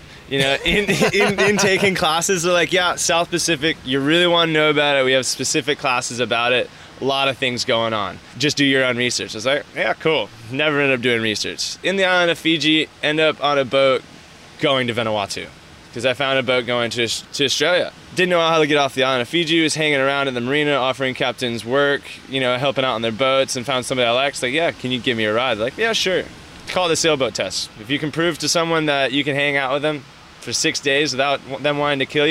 In taking classes, they're like, yeah, South Pacific, you really want to know about it. We have specific classes about it. A lot of things going on. Just do your own research. I was like, yeah, cool. Never ended up doing research. In the island of Fiji, end up on a boat going to Vanuatu because I found a boat going to Australia. Didn't know how to get off the island of Fiji. Was hanging around in the marina offering captains work, helping out on their boats, and found somebody I liked. Like, yeah, can you give me a ride? Like, yeah, sure. Call it the sailboat test. If you can prove to someone that you can hang out with them for 6 days without them wanting to kill you,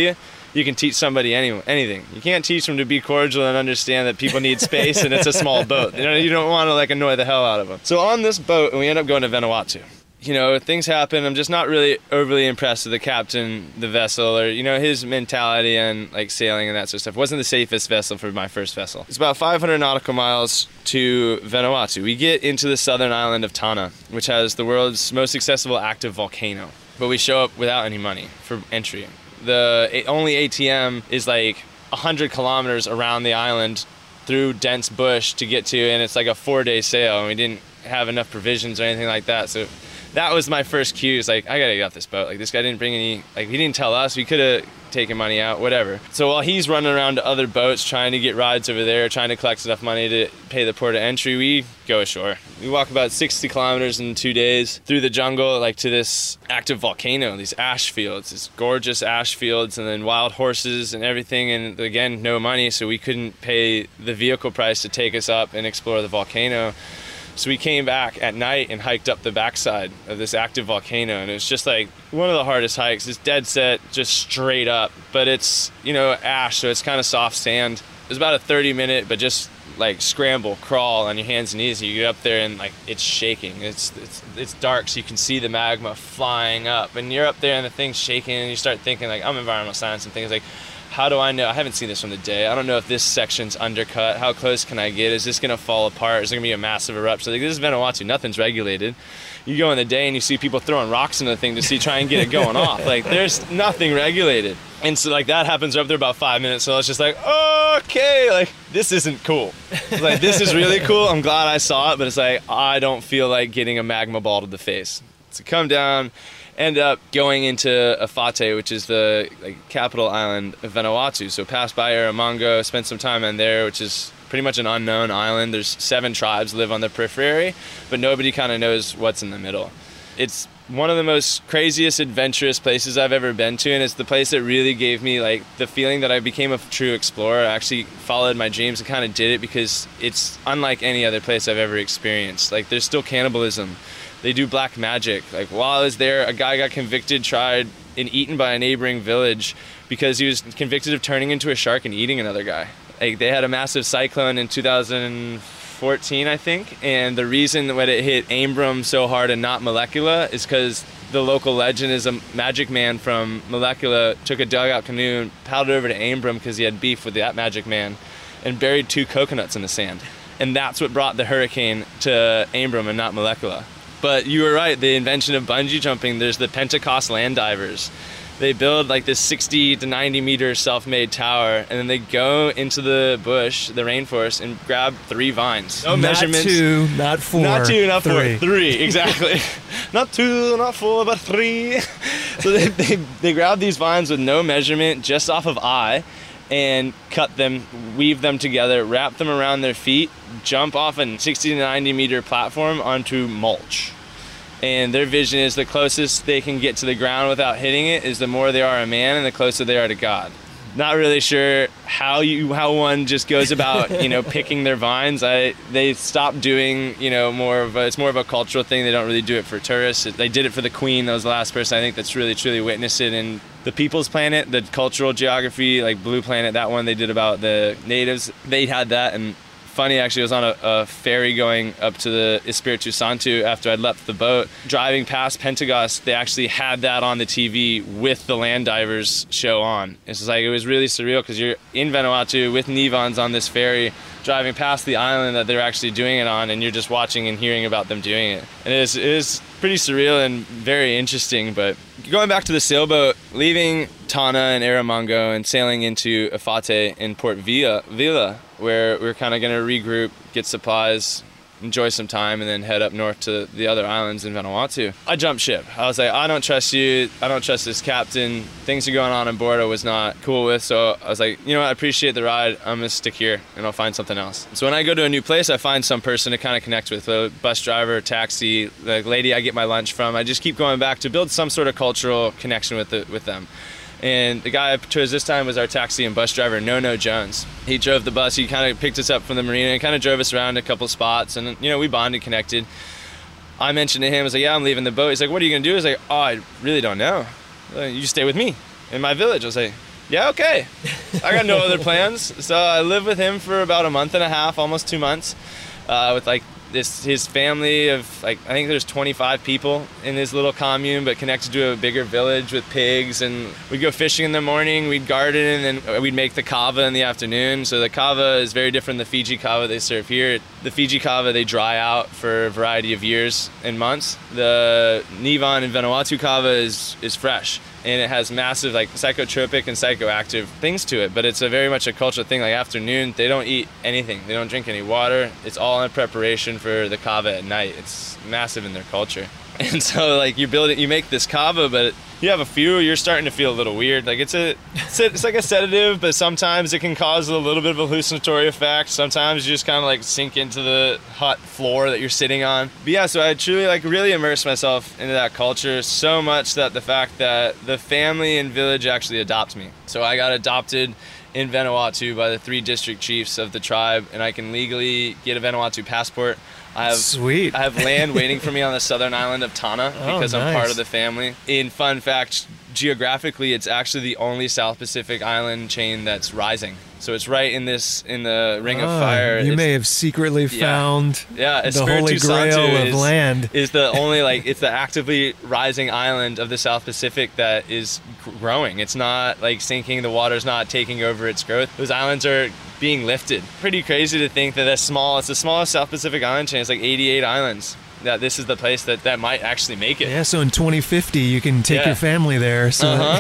you can teach somebody anything. You can't teach them to be cordial and understand that people need space and it's a small boat. You don't want to like annoy the hell out of them. So on this boat, we end up going to Vanuatu. Things happen. I'm just not really overly impressed with the captain, the vessel, or, his mentality and like sailing and that sort of stuff. It wasn't the safest vessel for my first vessel. It's about 500 nautical miles to Vanuatu. We get into the southern island of Tanna, which has the world's most accessible active volcano. But we show up without any money for entry. The only ATM is like 100 kilometers around the island through dense bush to get to, and it's like a 4-day sail, and we didn't have enough provisions or anything like that. So that was my first cue. It's like, I gotta get off this boat. Like, this guy didn't bring any, like, he didn't tell us. We could have taken money out, whatever. So while he's running around to other boats trying to get rides over there, trying to collect enough money to pay the port of entry, we go ashore. We walk about 60 kilometers in 2 days through the jungle, like to this active volcano, these ash fields, these gorgeous ash fields, and then wild horses and everything. And again, no money, so we couldn't pay the vehicle price to take us up and explore the volcano. So we came back at night and hiked up the backside of this active volcano, and it was just like one of the hardest hikes. It's dead set, just straight up, but it's, ash, so it's kind of soft sand. It was about a 30-minute, but just like scramble, crawl on your hands and knees. You get up there and like it's shaking. It's dark, so you can see the magma flying up, and you're up there and the thing's shaking, and you start thinking like, I'm environmental science and things like, how do I know? I haven't seen this from the day. I don't know if this section's undercut. How close can I get? Is this going to fall apart? Is there going to be a massive eruption? Like, this is Vanuatu. Nothing's regulated. You go in the day and you see people throwing rocks into the thing to try and get it going off. Like, there's nothing regulated. And so, like, that happens. We're up there about 5 minutes. So it's just like, okay, like, this isn't cool. Like, this is really cool. I'm glad I saw it. But it's like, I don't feel like getting a magma ball to the face. So come down. End up going into Efate, which is the capital island of Vanuatu. So passed by Erromango, spent some time in there, which is pretty much an unknown island. There's 7 tribes live on the periphery, but nobody kind of knows what's in the middle. It's one of the most craziest, adventurous places I've ever been to, and it's the place that really gave me like the feeling that I became a true explorer. I actually followed my dreams and kind of did it because it's unlike any other place I've ever experienced. Like, there's still cannibalism. They do black magic. Like, while I was there, a guy got convicted, tried, and eaten by a neighboring village because he was convicted of turning into a shark and eating another guy. Like, they had a massive cyclone in 2014, I think, and the reason that it hit Ambrum so hard and not Molecula is because the local legend is a magic man from Molecula took a dugout canoe and paddled over to Ambrum because he had beef with that magic man and buried 2 coconuts in the sand. And that's what brought the hurricane to Ambrum and not Molecula. But you were right, the invention of bungee jumping, there's the Pentecost land divers. They build like this 60 to 90 meter self-made tower, and then they go into the bush, the rainforest, and grab 3 vines. No measurements. Not 2, not 4. Not 2, not 4. 3. 3, exactly. Not 2, not 4, but 3. So they grab these vines with no measurement, just off of eye, and cut them, weave them together, wrap them around their feet, jump off a 60 to 90 meter platform onto mulch. And their vision is the closest they can get to the ground without hitting it is the more they are a man and the closer they are to God. Not really sure how one just goes about, picking their vines. They stopped doing, it's more of a cultural thing. They don't really do it for tourists. They did it for the Queen. That was the last person I think that's really truly witnessed it. And the People's Planet, the cultural geography, like Blue Planet, that one they did about the natives, they had that. And funny, actually, I was on a ferry going up to the Espiritu Santo after I'd left the boat. Driving past Pentecost, they actually had that on the TV with the land divers show on. It's just like, it was really surreal because you're in Vanuatu with Nivans on this ferry, driving past the island that they're actually doing it on, and you're just watching and hearing about them doing it. And it is pretty surreal and very interesting. But going back to the sailboat, leaving Tanna and Erromango and sailing into Efate in Port Vila, where we're kind of going to regroup, get supplies, enjoy some time, and then head up north to the other islands in Vanuatu. I jumped ship. I was like, I don't trust you. I don't trust this captain. Things are going on board I was not cool with. So I was like, I appreciate the ride. I'm going to stick here and I'll find something else. So when I go to a new place, I find some person to kind of connect with, a bus driver, taxi, the lady I get my lunch from. I just keep going back to build some sort of cultural connection with them. And the guy I chose this time was our taxi and bus driver, Nono Jones. He drove the bus. He kind of picked us up from the marina and kind of drove us around a couple spots. And, we bonded, connected. I mentioned to him, I was like, yeah, I'm leaving the boat. He's like, what are you going to do? I was like, oh, I really don't know. You stay with me in my village. I was like, yeah, okay. I got no other plans. So I lived with him for about a month and a half, almost 2 months, with like his family of like, I think there's 25 people in his little commune, but connected to a bigger village with pigs. And we'd go fishing in the morning, we'd garden, and then we'd make the kava in the afternoon. So the kava is very different than the Fiji kava they serve here. The Fiji kava, they dry out for a variety of years and months. The Nivan and Vanuatu kava is fresh. And it has massive like psychotropic and psychoactive things to it, but it's very much a cultural thing. Like afternoon, they don't eat anything. They don't drink any water. It's all in preparation for the kava at night. It's massive in their culture. And so like you make this kava, but you have a few, you're starting to feel a little weird. Like it's like a sedative, but sometimes it can cause a little bit of a hallucinatory effect. Sometimes you just kind of like sink into the hot floor that you're sitting on. But yeah, so I truly like really immersed myself into that culture so much that the fact that the family and village actually adopt me. So I got adopted in Vanuatu by the 3 district chiefs of the tribe, and I can legally get a Vanuatu passport. Sweet. I have land waiting for me on the southern island of Tanna because I'm part of the family. In fun fact, geographically, it's actually the only South Pacific island chain that's rising. So it's right in the Ring of Fire. You may have secretly found the Holy Grail of land. Is the only it's the actively rising island of the South Pacific that is growing. It's not like sinking. The water's not taking over its growth. Those islands are being lifted. Pretty crazy to think that it's the smallest South Pacific island chain. It's like 88 islands. That this is the place that might actually make it. Yeah, so in 2050 you can take your family there. So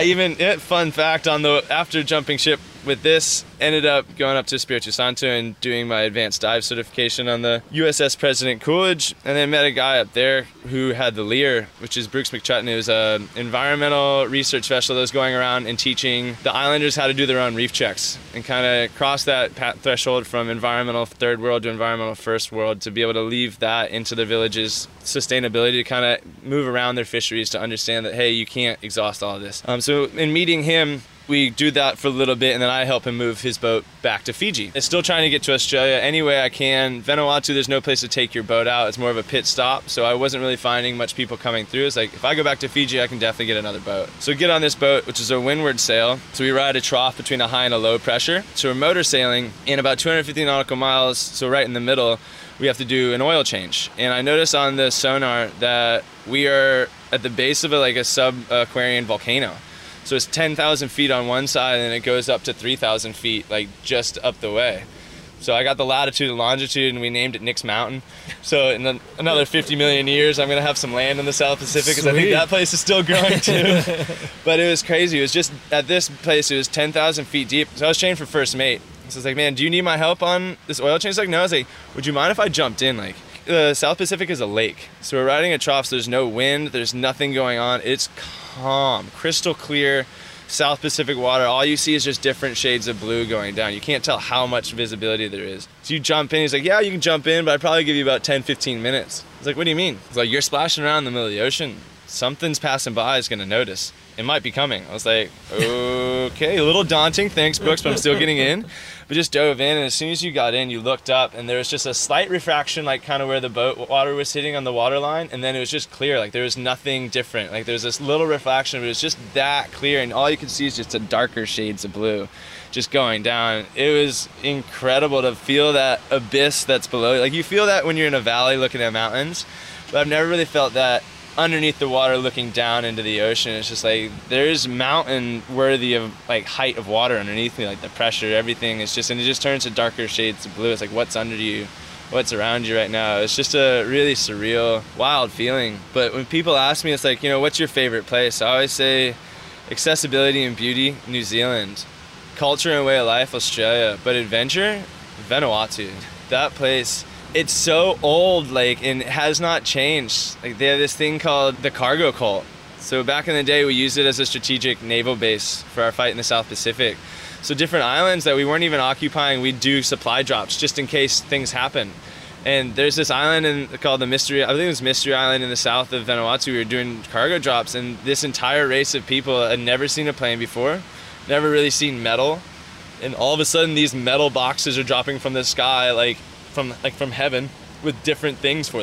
Fun fact, after jumping ship with this, ended up going up to Espiritu Santo and doing my advanced dive certification on the USS President Coolidge, and then met a guy up there who had the Lear, which is Brooks McChutton, who's an environmental research specialist that was going around and teaching the islanders how to do their own reef checks and kind of cross that threshold from environmental third world to environmental first world to be able to leave that into their villages' sustainability, to kind of move around their fisheries to understand that, hey, you can't exhaust all of this. So in meeting him, we do that for a little bit, and then I help him move his boat back to Fiji. It's still trying to get to Australia any way I can. Vanuatu, there's no place to take your boat out. It's more of a pit stop, so I wasn't really finding much people coming through. It's like, if I go back to Fiji, I can definitely get another boat. So we get on this boat, which is a windward sail. So we ride a trough between a high and a low pressure. So we're motor sailing in about 250 nautical miles, so right in the middle, we have to do an oil change. And I noticed on the sonar that we are at the base of a sub-Aquarian volcano. So it's 10,000 feet on one side, and it goes up to 3,000 feet, like just up the way. So I got the latitude and longitude, and we named it Nix Mountain. So in another 50 million years, I'm going to have some land in the South Pacific, because I think that place is still growing too. But it was crazy. It was just, at this place, it was 10,000 feet deep. So I was trained for first mate. So I was like, man, do you need my help on this oil change? He's like, no. I was like, would you mind if I jumped in? Like, the South Pacific is a lake. So we're riding a trough, so there's no wind, there's nothing going on. It's calm, crystal clear South Pacific water. All you see is just different shades of blue going down. You can't tell how much visibility there is. So you jump in. He's like, yeah, you can jump in, but I'd probably give you about 10-15 minutes. I was like, what do you mean? He's like, you're splashing around in the middle of the ocean. Something's passing by is going to notice. It might be coming. I was like, okay, a little daunting. Thanks, Brooks, but I'm still getting in. But just dove in, and as soon as you got in, you looked up, and there was just a slight refraction, like kind of where the boat water was hitting on the water line, and then it was just clear. Like there was nothing different. Like there was this little reflection, but it was just that clear, and all you could see is just the darker shades of blue just going down. It was incredible to feel that abyss that's below. Like you feel that when you're in a valley looking at mountains, but I've never really felt that underneath the water looking down into the ocean. It's just like there's mountain worthy of like height of water underneath me, like the pressure, everything is just, and it just turns to darker shades of blue. It's like what's under you, what's around you right now. It's just a really surreal, wild feeling. But when people ask me, it's like, what's your favorite place? I always say accessibility and beauty, New Zealand. Culture and way of life, Australia. But adventure, Vanuatu. That place, it's so old, and it has not changed. Like they have this thing called the cargo cult. So back in the day, we used it as a strategic naval base for our fight in the South Pacific. So different islands that we weren't even occupying, we'd do supply drops just in case things happen. And there's this island called the Mystery, I think it was Mystery Island in the south of Vanuatu. We were doing cargo drops, and this entire race of people had never seen a plane before, never really seen metal. And all of a sudden, these metal boxes are dropping from the sky, from heaven with different things for them.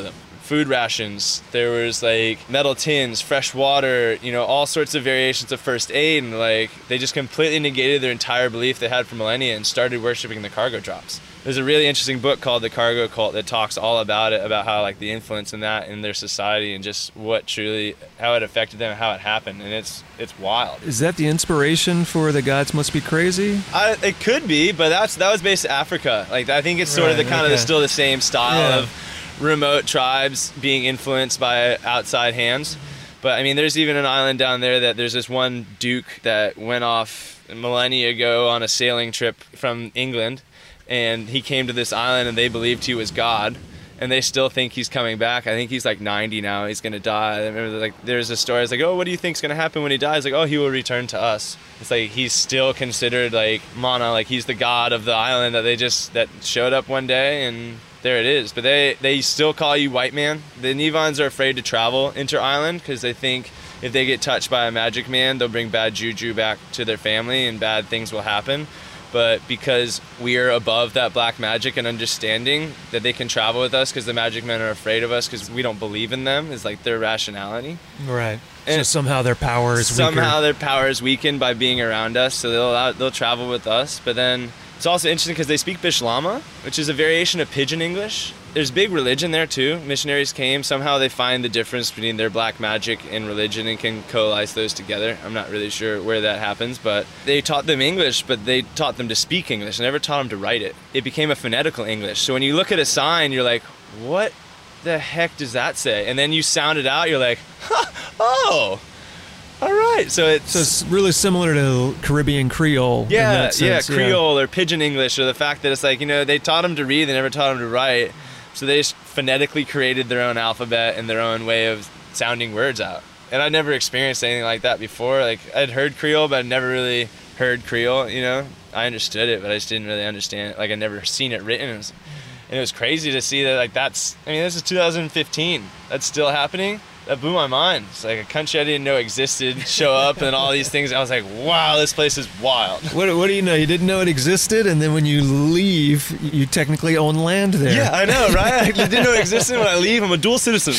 food rations. There was like metal tins, fresh water, all sorts of variations of first aid. And like they just completely negated their entire belief they had for millennia and started worshiping the cargo drops. There's a really interesting book called The Cargo Cult that talks all about it, about how like the influence in that in their society and just how it affected them, how it happened, and it's wild. Is that the inspiration for The Gods Must Be Crazy? It could be, but that was based in Africa. Like I think it's sort of still the same style of remote tribes being influenced by outside hands. But I mean, there's even an island down there that there's this one duke that went off millennia ago on a sailing trip from England. And he came to this island and they believed he was God, and they still think he's coming back. I think he's like 90 now. He's going to die. I remember like there's a story. I was like, oh, what do you think's going to happen when he dies? Like, oh, he will return to us. It's like he's still considered like Mana, like he's the god of the island that showed up one day, and there it is. But they still call you white man. The Nevans are afraid to travel inter-island because they think if they get touched by a magic man, they'll bring bad juju back to their family and bad things will happen. But because we are above that black magic and understanding that they can travel with us because the magic men are afraid of us because we don't believe in them is like their rationality. Right. And so somehow their power is weaker. Somehow their power is weakened by being around us, so they'll travel with us. But then it's also interesting because they speak Bishlama, which is a variation of Pidgin English. There's big religion there too. Missionaries came. Somehow they find the difference between their black magic and religion and can coalesce those together. I'm not really sure where that happens, but they taught them English, but they taught them to speak English. They never taught them to write it. It became a phonetical English. So when you look at a sign, you're like, what the heck does that say? And then you sound it out, you're like, oh, all right. So it's really similar to Caribbean Creole. Yeah, in that sense. Creole or Pidgin English, or the fact that it's like, they taught them to read, they never taught them to write. So they just phonetically created their own alphabet and their own way of sounding words out. And I'd never experienced anything like that before. Like I'd heard Creole, but I'd never really heard Creole, I understood it, but I just didn't really understand it. Like I'd never seen it written. And it was crazy to see that like this is 2015. That's still happening. That blew my mind. It's like a country I didn't know existed show up and all these things. I was like, wow, this place is wild. What do you know? You didn't know it existed, and then when you leave, you technically own land there. Yeah, I know, right? I didn't know it existed. When I leave, I'm a dual citizen.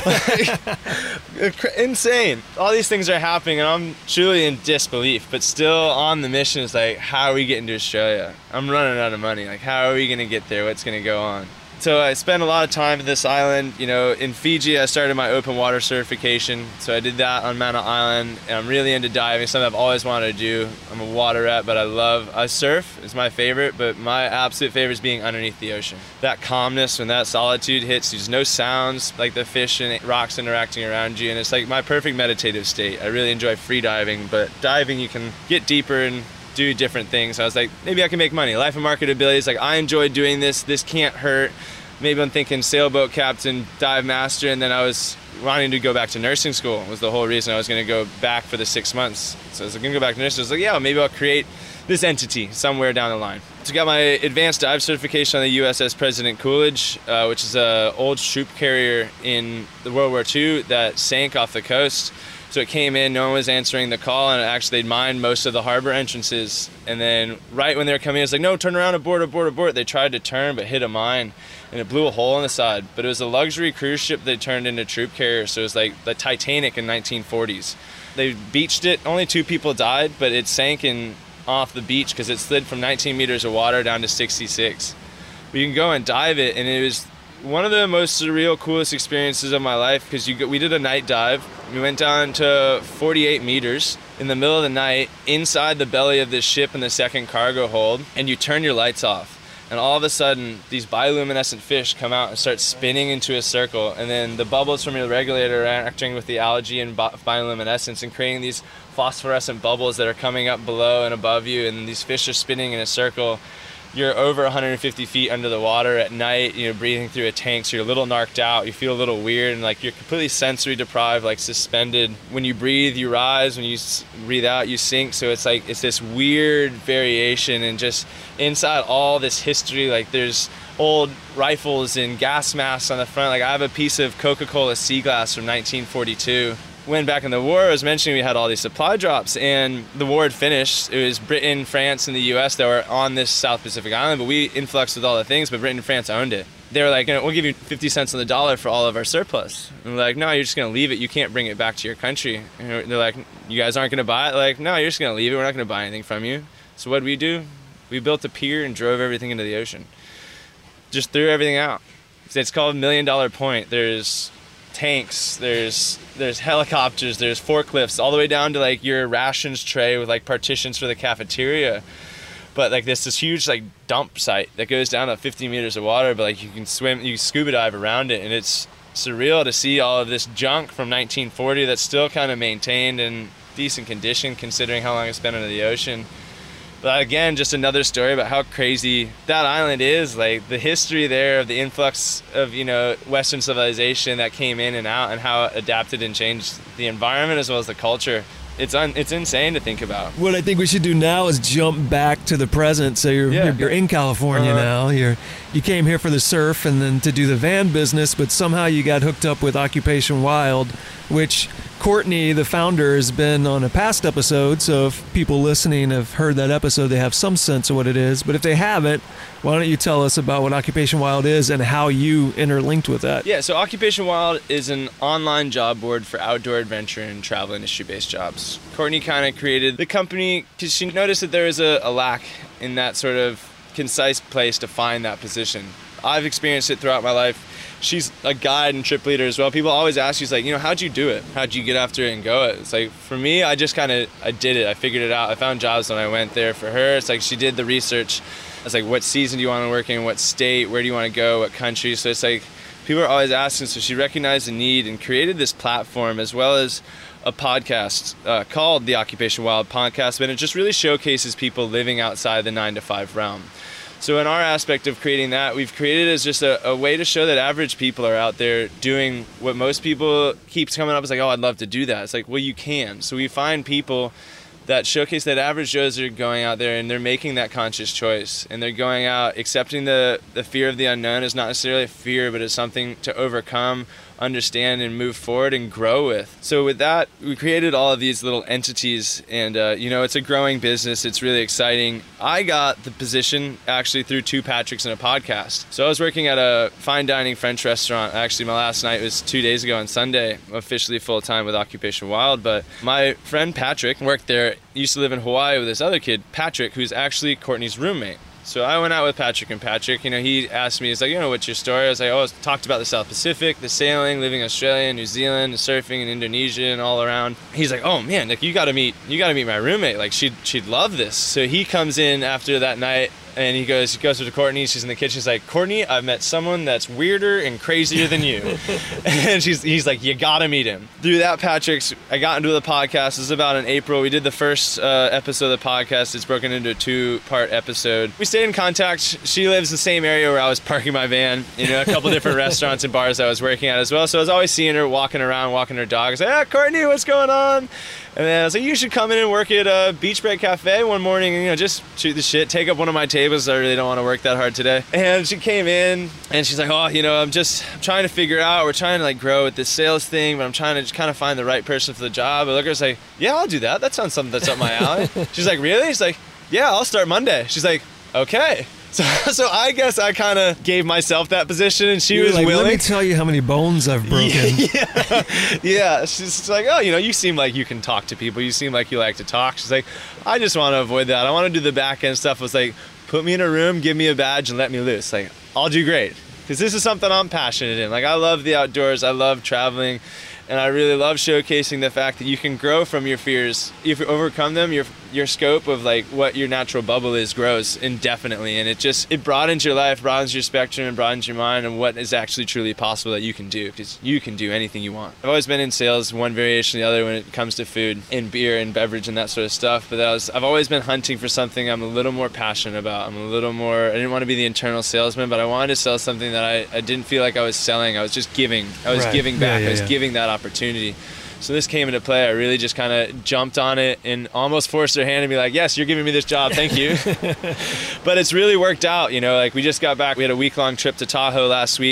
Insane. All these things are happening, and I'm truly in disbelief, but still on the mission. It's like, how are we getting to Australia? I'm running out of money. Like, how are we going to get there? What's going to go on? So I spent a lot of time at this island. In Fiji, I started my open water certification. So I did that on Mana Island, and I'm really into diving, something I've always wanted to do. I'm a water rat, but I surf is my favorite, but my absolute favorite is being underneath the ocean. That calmness, when that solitude hits, there's no sounds, like the fish and rocks interacting around you, and it's like my perfect meditative state. I really enjoy free diving, but diving, you can get deeper and do different things. So I was like, maybe I can make money. Life and marketability is like, I enjoy doing this. This can't hurt. Maybe I'm thinking sailboat captain, dive master, and then I was wanting to go back to nursing school. Was the whole reason I was going to go back for the 6 months. So I was going to go back to nursing. I was like, yeah, maybe I'll create this entity somewhere down the line. So I got my advanced dive certification on the USS President Coolidge, which is an old troop carrier in the World War II that sank off the coast. So it came in, no one was answering the call, and actually they'd mined most of the harbor entrances. And then right when they were coming in, it's like, no, turn around, abort. They tried to turn, but hit a mine, and it blew a hole in the side. But it was a luxury cruise ship they turned into troop carrier, so it was like the Titanic in 1940s. They beached it, only 2 people died, but it sank off the beach because it slid from 19 meters of water down to 66. But you can go and dive it, and it was one of the most surreal, coolest experiences of my life because we did a night dive. We went down to 48 meters in the middle of the night inside the belly of this ship in the second cargo hold, and you turn your lights off. And all of a sudden, these bioluminescent fish come out and start spinning into a circle, and then the bubbles from your regulator are interacting with the algae and bioluminescence and creating these phosphorescent bubbles that are coming up below and above you, and these fish are spinning in a circle. You're over 150 feet under the water at night, breathing through a tank, so you're a little narked out, you feel a little weird, and like you're completely sensory deprived, like suspended. When you breathe, you rise, when you breathe out, you sink, so it's this weird variation, and just inside all this history, like there's old rifles and gas masks on the front. Like I have a piece of Coca-Cola sea glass from 1942. When back in the war, I was mentioning we had all these supply drops, and the war had finished. It was Britain, France, and the US that were on this South Pacific island, but we influxed with all the things, but Britain and France owned it. they were like, we'll give you 50 cents on the dollar for all of our surplus. And we're like, no, you're just going to leave it. You can't bring it back to your country. And they're like, you guys aren't going to buy it? Like, no, you're just going to leave it. We're not going to buy anything from you. So what did we do? We built a pier and drove everything into the ocean. Just threw everything out. It's called $1 Million Point. There's tanks, there's helicopters, there's forklifts, all the way down to like your rations tray with like partitions for the cafeteria. But like this huge like dump site that goes down to 50 meters of water, but like you can scuba dive around it, and it's surreal to see all of this junk from 1940 that's still kind of maintained in decent condition considering how long it's been under the ocean. But again, just another story about how crazy that island is, like the history there of the influx of, Western civilization that came in and out, and how it adapted and changed the environment as well as the culture. It's insane to think about. What I think we should do now is jump back to the present. So you're in California now. You came here for the surf and then to do the van business, but somehow you got hooked up with Occupation Wild, which Courtney, the founder, has been on a past episode. So if people listening have heard that episode, they have some sense of what it is. But if they haven't, why don't you tell us about what Occupation Wild is and how you interlinked with that? Yeah, so Occupation Wild is an online job board for outdoor adventure and travel industry-based jobs. Courtney kind of created the company because she noticed that there is a lack in that sort of concise place to find that position. I've experienced it throughout my life. She's a guide and trip leader as well. People always ask, she's like, how'd you do it? How'd you get after it and go it? It's like, for me, I just I did it. I figured it out. I found jobs when I went there. For her, it's like she did the research. It's like, what season do you want to work in? What state? Where do you want to go? What country? So it's like, people are always asking. So she recognized the need and created this platform as well as a podcast called the Occupation Wild Podcast. But it just really showcases people living outside the 9-to-5 realm. So in our aspect of creating that, we've created as just a way to show that average people are out there doing what most people keeps coming up as like, oh, I'd love to do that. It's like, well, you can. So we find people that showcase that average Joes are going out there and they're making that conscious choice. And they're going out accepting the fear of the unknown is not necessarily a fear, but it's something to overcome, understand, and move forward and grow with. So with that, we created all of these little entities, and it's a growing business. It's really exciting. I got the position actually through two Patricks and a podcast. So I was working at a fine dining French restaurant. Actually, my last night was 2 days ago on Sunday, officially full-time with Occupation Wild. But my friend Patrick worked there, used to live in Hawaii with this other kid, Patrick, who's actually Courtney's roommate. So I went out with Patrick, and Patrick, he asked me, he's like, what's your story? I was like, I talked about the South Pacific, the sailing, living in Australia, New Zealand, the surfing in Indonesia and all around. He's like, oh man, like you gotta meet my roommate. Like she'd love this. So he comes in after that night and he goes to Courtney. She's in the kitchen. He's like, Courtney, I've met someone that's weirder and crazier than you. And he's like, you gotta meet him. Through that, I got into the podcast. This is about in April. We did the first episode of the podcast. It's broken into a 2-part episode. We stayed in contact. She lives in the same area where I was parking my van, a couple different restaurants and bars I was working at as well. So I was always seeing her walking around, walking her dog. I was like, Courtney, what's going on? And then I was like, you should come in and work at Beach Break Cafe one morning and, just shoot the shit, take up one of my tables. I really don't want to work that hard today. And she came in and she's like, oh, I'm trying to figure out, we're trying to growth with this sales thing, but I'm trying to just kind of find the right person for the job. I look at her and say, yeah, I'll do that. That sounds something that's up my alley. She's like, really? She's like, yeah, I'll start Monday. She's like, okay. So I guess I kind of gave myself that position, and she was willing. Let me tell you how many bones I've broken. Yeah. She's like, oh, you seem like you can talk to people. You seem like you like to talk. She's like, I just want to avoid that. I want to do the back end stuff. I was like, put me in a room, give me a badge, and let me loose. Like, I'll do great. Because this is something I'm passionate in. Like, I love the outdoors. I love traveling. And I really love showcasing the fact that you can grow from your fears. If you overcome them, your scope of what your natural bubble is grows indefinitely. And it broadens your life, broadens your spectrum, and broadens your mind and what is actually truly possible that you can do. Because you can do anything you want. I've always been in sales, one variation or the other when it comes to food and beer and beverage and that sort of stuff. But I've always been hunting for something I'm a little more passionate about. I didn't want to be the internal salesman, but I wanted to sell something that I didn't feel like I was selling. I was just giving. I was giving back. I was giving that opportunity. So this came into play. I really just kind of jumped on it and almost forced her hand to be like, yes, you're giving me this job, thank you. But it's really worked out, we just got back. We had a week-long trip to Tahoe last week.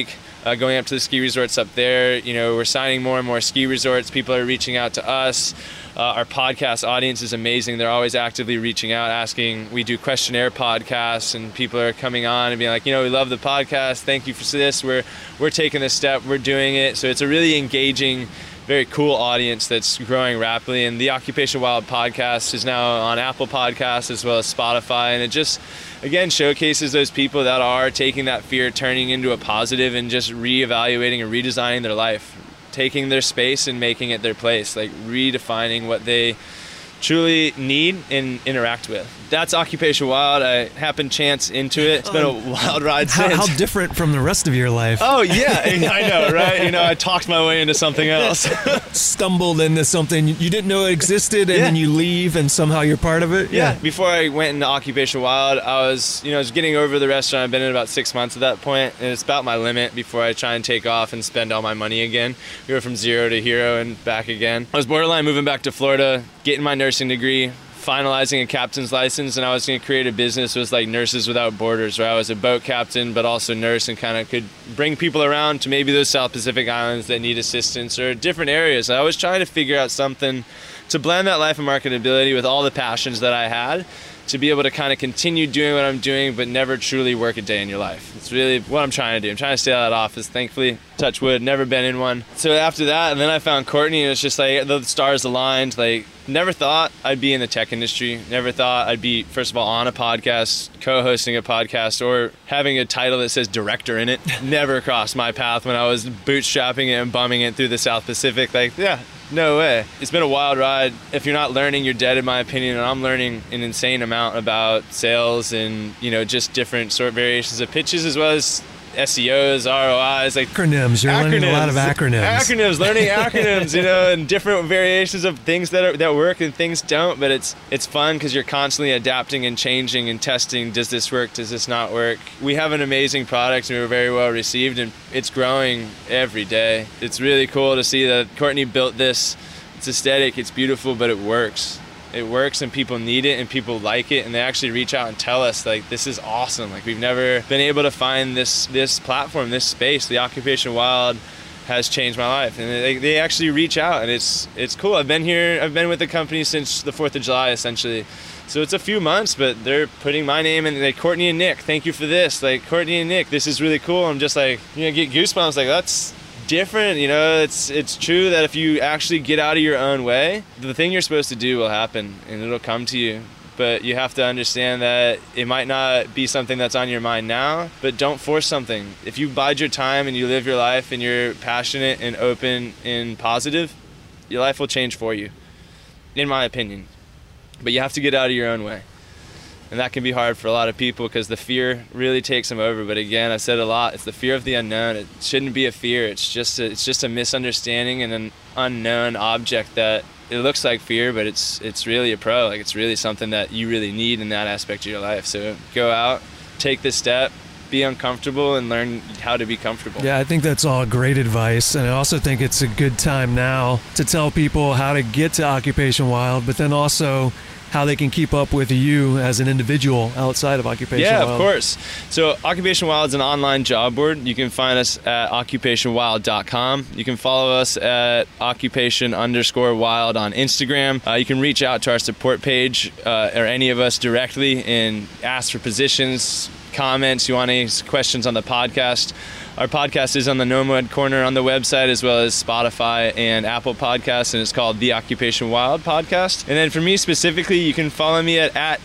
going up to the ski resorts up there. We're signing more and more ski resorts. People are reaching out to us. Our podcast audience is amazing. They're always actively reaching out, asking. We do questionnaire podcasts, and people are coming on and being like, we love the podcast. Thank you for this. We're taking this step. We're doing it. So it's a really engaging, very cool audience that's growing rapidly. And the Occupation Wild podcast is now on Apple Podcasts as well as Spotify. And it just, again, showcases those people that are taking that fear, turning into a positive, and just reevaluating and redesigning their life, taking their space and making it their place, like redefining what they truly need and interact with. That's Occupation Wild. I happened chance into it. It's been a wild ride since. How different from the rest of your life. Oh, yeah. I know, right? I talked my way into something else. Stumbled into something you didn't know existed, and then you leave, and somehow you're part of it. Yeah. Before I went into Occupation Wild, I was getting over the restaurant. I've been in about 6 months at that point, and it's about my limit before I try and take off and spend all my money again. We go from zero to hero and back again. I was borderline moving back to Florida, getting my nursing degree, finalizing a captain's license, and I was going to create a business. It was like Nurses Without Borders, where I was a boat captain but also nurse, and kind of could bring people around to maybe those South Pacific islands that need assistance or different areas. I was trying to figure out something to blend that life and marketability with all the passions that I had, to be able to kind of continue doing what I'm doing but never truly work a day in your life. It's really what I'm trying to do. I'm trying to stay out of that office. Thankfully, touch wood, never been in one. So after that, and then I found Courtney, and it's just like the stars aligned. Like, never thought I'd be in the tech industry. Never thought I'd be, first of all, on a podcast, co-hosting a podcast, or having a title that says director in it. Never crossed my path when I was bootstrapping it and bumming it through the South Pacific. Like, yeah, no way. It's been a wild ride. If you're not learning, you're dead, in my opinion. And I'm learning an insane amount about sales and, just different sort of variations of pitches, as well as SEOs, ROIs, like acronyms. You're learning a lot of acronyms. Learning acronyms, and different variations of things that work and things don't. But it's fun because you're constantly adapting and changing and testing. Does this work? Does this not work? We have an amazing product, and we were very well received, and it's growing every day. It's really cool to see that Courtney built this. It's aesthetic, it's beautiful, but it works. It works, and people need it, and people like it, and they actually reach out and tell us, like, this is awesome. Like, we've never been able to find this platform, this space. The Occupation Wild has changed my life, and they actually reach out, and it's cool. I've been with the company since the 4th of July, essentially. So it's a few months, but they're putting my name in, like, Courtney and Nick, thank you for this. Like, Courtney and Nick, this is really cool. I'm just like, get goosebumps. Like, that's different. It's true that if you actually get out of your own way, the thing you're supposed to do will happen, and it'll come to you. But you have to understand that it might not be something that's on your mind now, but don't force something. If you bide your time and you live your life and you're passionate and open and positive, your life will change for you, in my opinion. But you have to get out of your own way. And that can be hard for a lot of people because the fear really takes them over. But again, I've said a lot, it's the fear of the unknown. It shouldn't be a fear. It's just a misunderstanding and an unknown object that it looks like fear, but it's really a pro. Like, it's really something that you really need in that aspect of your life. So go out, take this step, be uncomfortable, and learn how to be comfortable. Yeah, I think that's all great advice. And I also think it's a good time now to tell people how to get to Occupation Wild, but then also how they can keep up with you as an individual outside of Occupation Wild. Yeah, of course. So Occupation Wild is an online job board. You can find us at occupationwild.com. You can follow us at occupation_wild on Instagram. You can reach out to our support page or any of us directly and ask for positions, comments, you want any questions on the podcast. Our podcast is on the Nomad Corner on the website, as well as Spotify and Apple Podcasts, and it's called The Occupation Wild Podcast. And then for me specifically, you can follow me at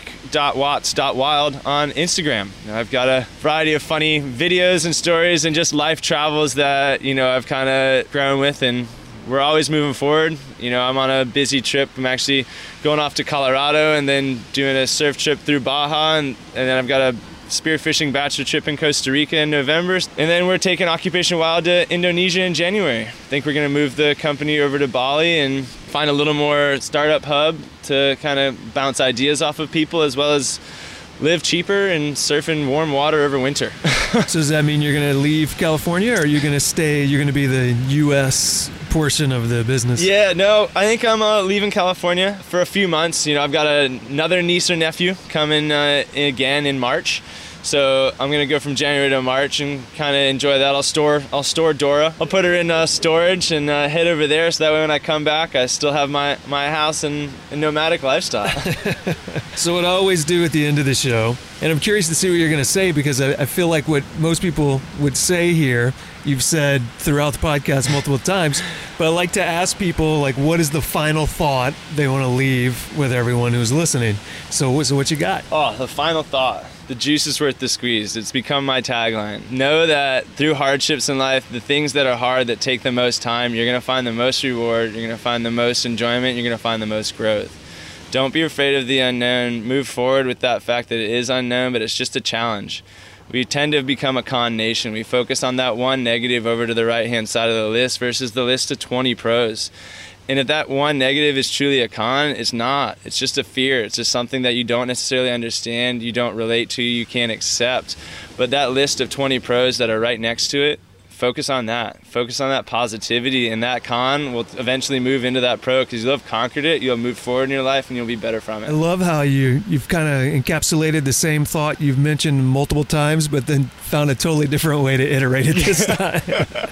nick.watts.wild on Instagram. I've got a variety of funny videos and stories and just life travels that, I've kind of grown with, and we're always moving forward. I'm on a busy trip. I'm actually going off to Colorado and then doing a surf trip through Baja, and then I've got a spearfishing bachelor trip in Costa Rica in November. And then we're taking Occupation Wild to Indonesia in January. I think we're going to move the company over to Bali and find a little more startup hub to kind of bounce ideas off of people, as well as live cheaper and surf in warm water over winter. So does that mean you're going to leave California, or are you going to stay, you're going to be the U.S. portion of the business? Yeah, no, I think I'm leaving California for a few months. I've got another niece or nephew coming again in March. So I'm going to go from January to March and kind of enjoy that. I'll store Dora. I'll put her in storage and head over there, so that way when I come back, I still have my house and a nomadic lifestyle. So what I always do at the end of the show, and I'm curious to see what you're going to say, because I feel like what most people would say here, you've said throughout the podcast multiple times, but I like to ask people, like, what is the final thought they want to leave with everyone who's listening? So what you got? Oh, the final thought. The juice is worth the squeeze. It's become my tagline. Know that through hardships in life, the things that are hard, that take the most time, you're going to find the most reward, you're going to find the most enjoyment, you're going to find the most growth. Don't be afraid of the unknown. Move forward with that fact that it is unknown, but it's just a challenge. We tend to become a con nation. We focus on that one negative over to the right-hand side of the list versus the list of 20 pros. And if that one negative is truly a con, it's not. It's just a fear. It's just something that you don't necessarily understand, you don't relate to, you can't accept. But that list of 20 pros that are right next to it, focus on that. Focus on that positivity, and that con will eventually move into that pro, because you'll have conquered it, you'll move forward in your life, and you'll be better from it. I love how you've kind of encapsulated the same thought you've mentioned multiple times, but then found a totally different way to iterate it this time.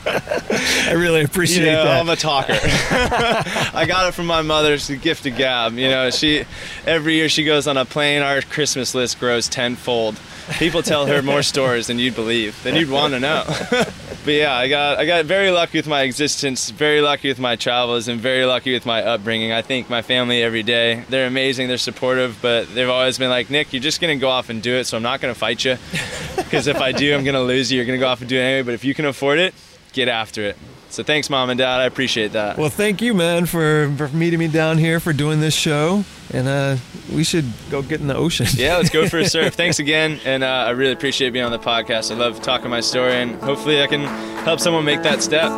I really appreciate that. I'm a talker. I got it from my mother. It's a gift of gab. Every year she goes on a plane, our Christmas list grows tenfold. People tell her more stories than you'd believe, than you'd want to know. But yeah, I got very lucky with my existence, very lucky with my travels, and very lucky with my upbringing. I thank my family every day. They're amazing, they're supportive, but they've always been like, Nick, you're just going to go off and do it, so I'm not going to fight you. Because if I do, I'm going to lose you. You're going to go off and do it anyway, but if you can afford it, get after it. So thanks, Mom and Dad. I appreciate that. Well, thank you, man, for meeting me down here, for doing this show. And we should go get in the ocean. Yeah, let's go for a surf. Thanks again. And I really appreciate being on the podcast. I love talking my story, and hopefully I can help someone make that step.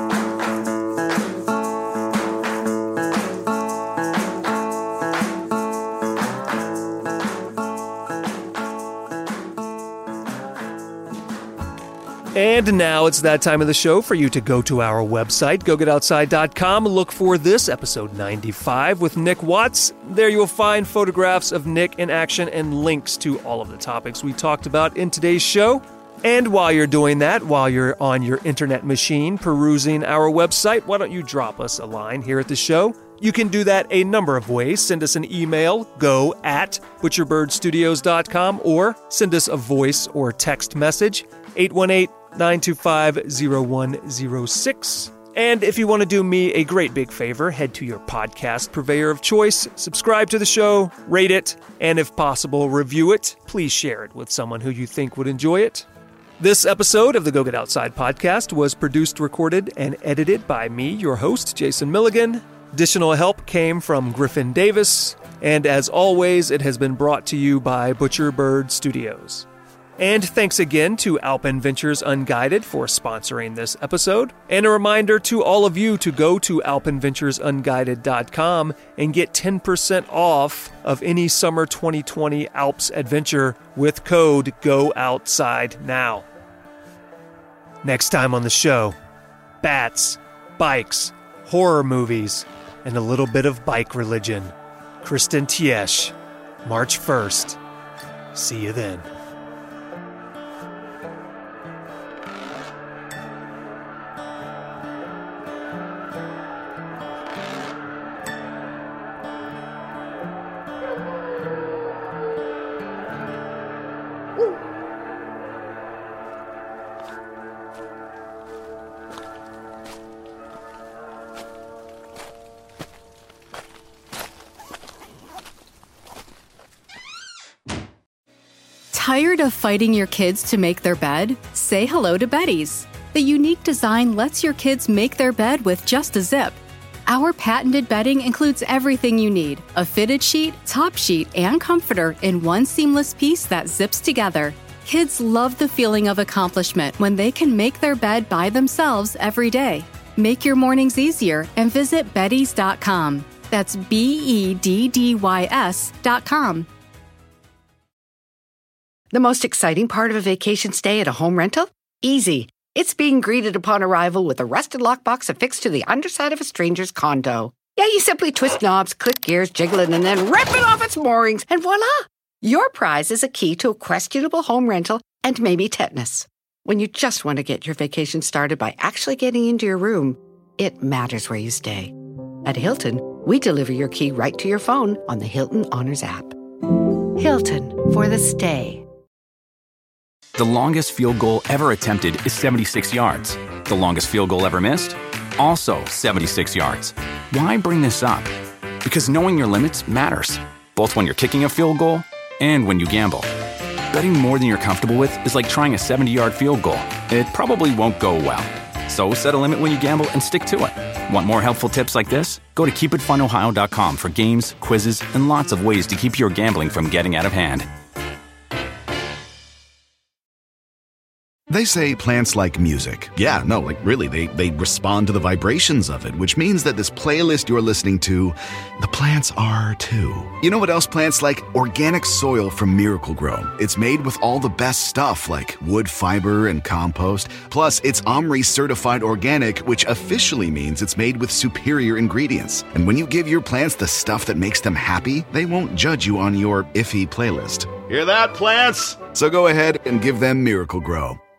And now it's that time of the show for you to go to our website, gogetoutside.com, look for this episode 95 with Nick Watts. There you'll find photographs of Nick in action and links to all of the topics we talked about in today's show. And while you're doing that, while you're on your internet machine perusing our website, why don't you drop us a line here at the show? You can do that a number of ways. Send us an email, go@butcherbirdstudios.com, or send us a voice or text message, 818-925-0106. And if you want to do me a great big favor, head to your podcast purveyor of choice, subscribe to the show, rate it, and if possible, review it. Please share it with someone who you think would enjoy it. This episode of the Go Get Outside podcast was produced, recorded, and edited by me, your host, Jason Milligan. Additional help came from Griffin Davis, and as always, it has been brought to you by Butcher Bird Studios. And thanks again to Alpine Ventures Unguided for sponsoring this episode. And a reminder to all of you to go to alpineventuresunguided.com and get 10% off of any summer 2020 Alps adventure with code GOOUTSIDENOW. Next time on the show, bats, bikes, horror movies, and a little bit of bike religion. Kristen Tiesch, March 1st. See you then. Tired of fighting your kids to make their bed? Say hello to Betty's. The unique design lets your kids make their bed with just a zip. Our patented bedding includes everything you need: a fitted sheet, top sheet, and comforter in one seamless piece that zips together. Kids love the feeling of accomplishment when they can make their bed by themselves every day. Make your mornings easier and visit beddys.com. That's BEDDYS.com. The most exciting part of a vacation stay at a home rental? Easy. It's being greeted upon arrival with a rusted lockbox affixed to the underside of a stranger's condo. Yeah, you simply twist knobs, click gears, jiggle it, and then rip it off its moorings, and voila! Your prize is a key to a questionable home rental and maybe tetanus. When you just want to get your vacation started by actually getting into your room, it matters where you stay. At Hilton, we deliver your key right to your phone on the Hilton Honors app. Hilton, for the stay. The longest field goal ever attempted is 76 yards. The longest field goal ever missed? Also 76 yards. Why bring this up? Because knowing your limits matters, both when you're kicking a field goal and when you gamble. Betting more than you're comfortable with is like trying a 70-yard field goal. It probably won't go well. So set a limit when you gamble and stick to it. Want more helpful tips like this? Go to keepitfunohio.com for games, quizzes, and lots of ways to keep your gambling from getting out of hand. They say plants like music. Yeah, no, like really, they respond to the vibrations of it, which means that this playlist you're listening to, the plants are too. You know what else plants like? Organic soil from Miracle-Gro. It's made with all the best stuff like wood fiber and compost. Plus, it's OMRI certified organic, which officially means it's made with superior ingredients. And when you give your plants the stuff that makes them happy, they won't judge you on your iffy playlist. Hear that, plants? So go ahead and give them Miracle-Gro.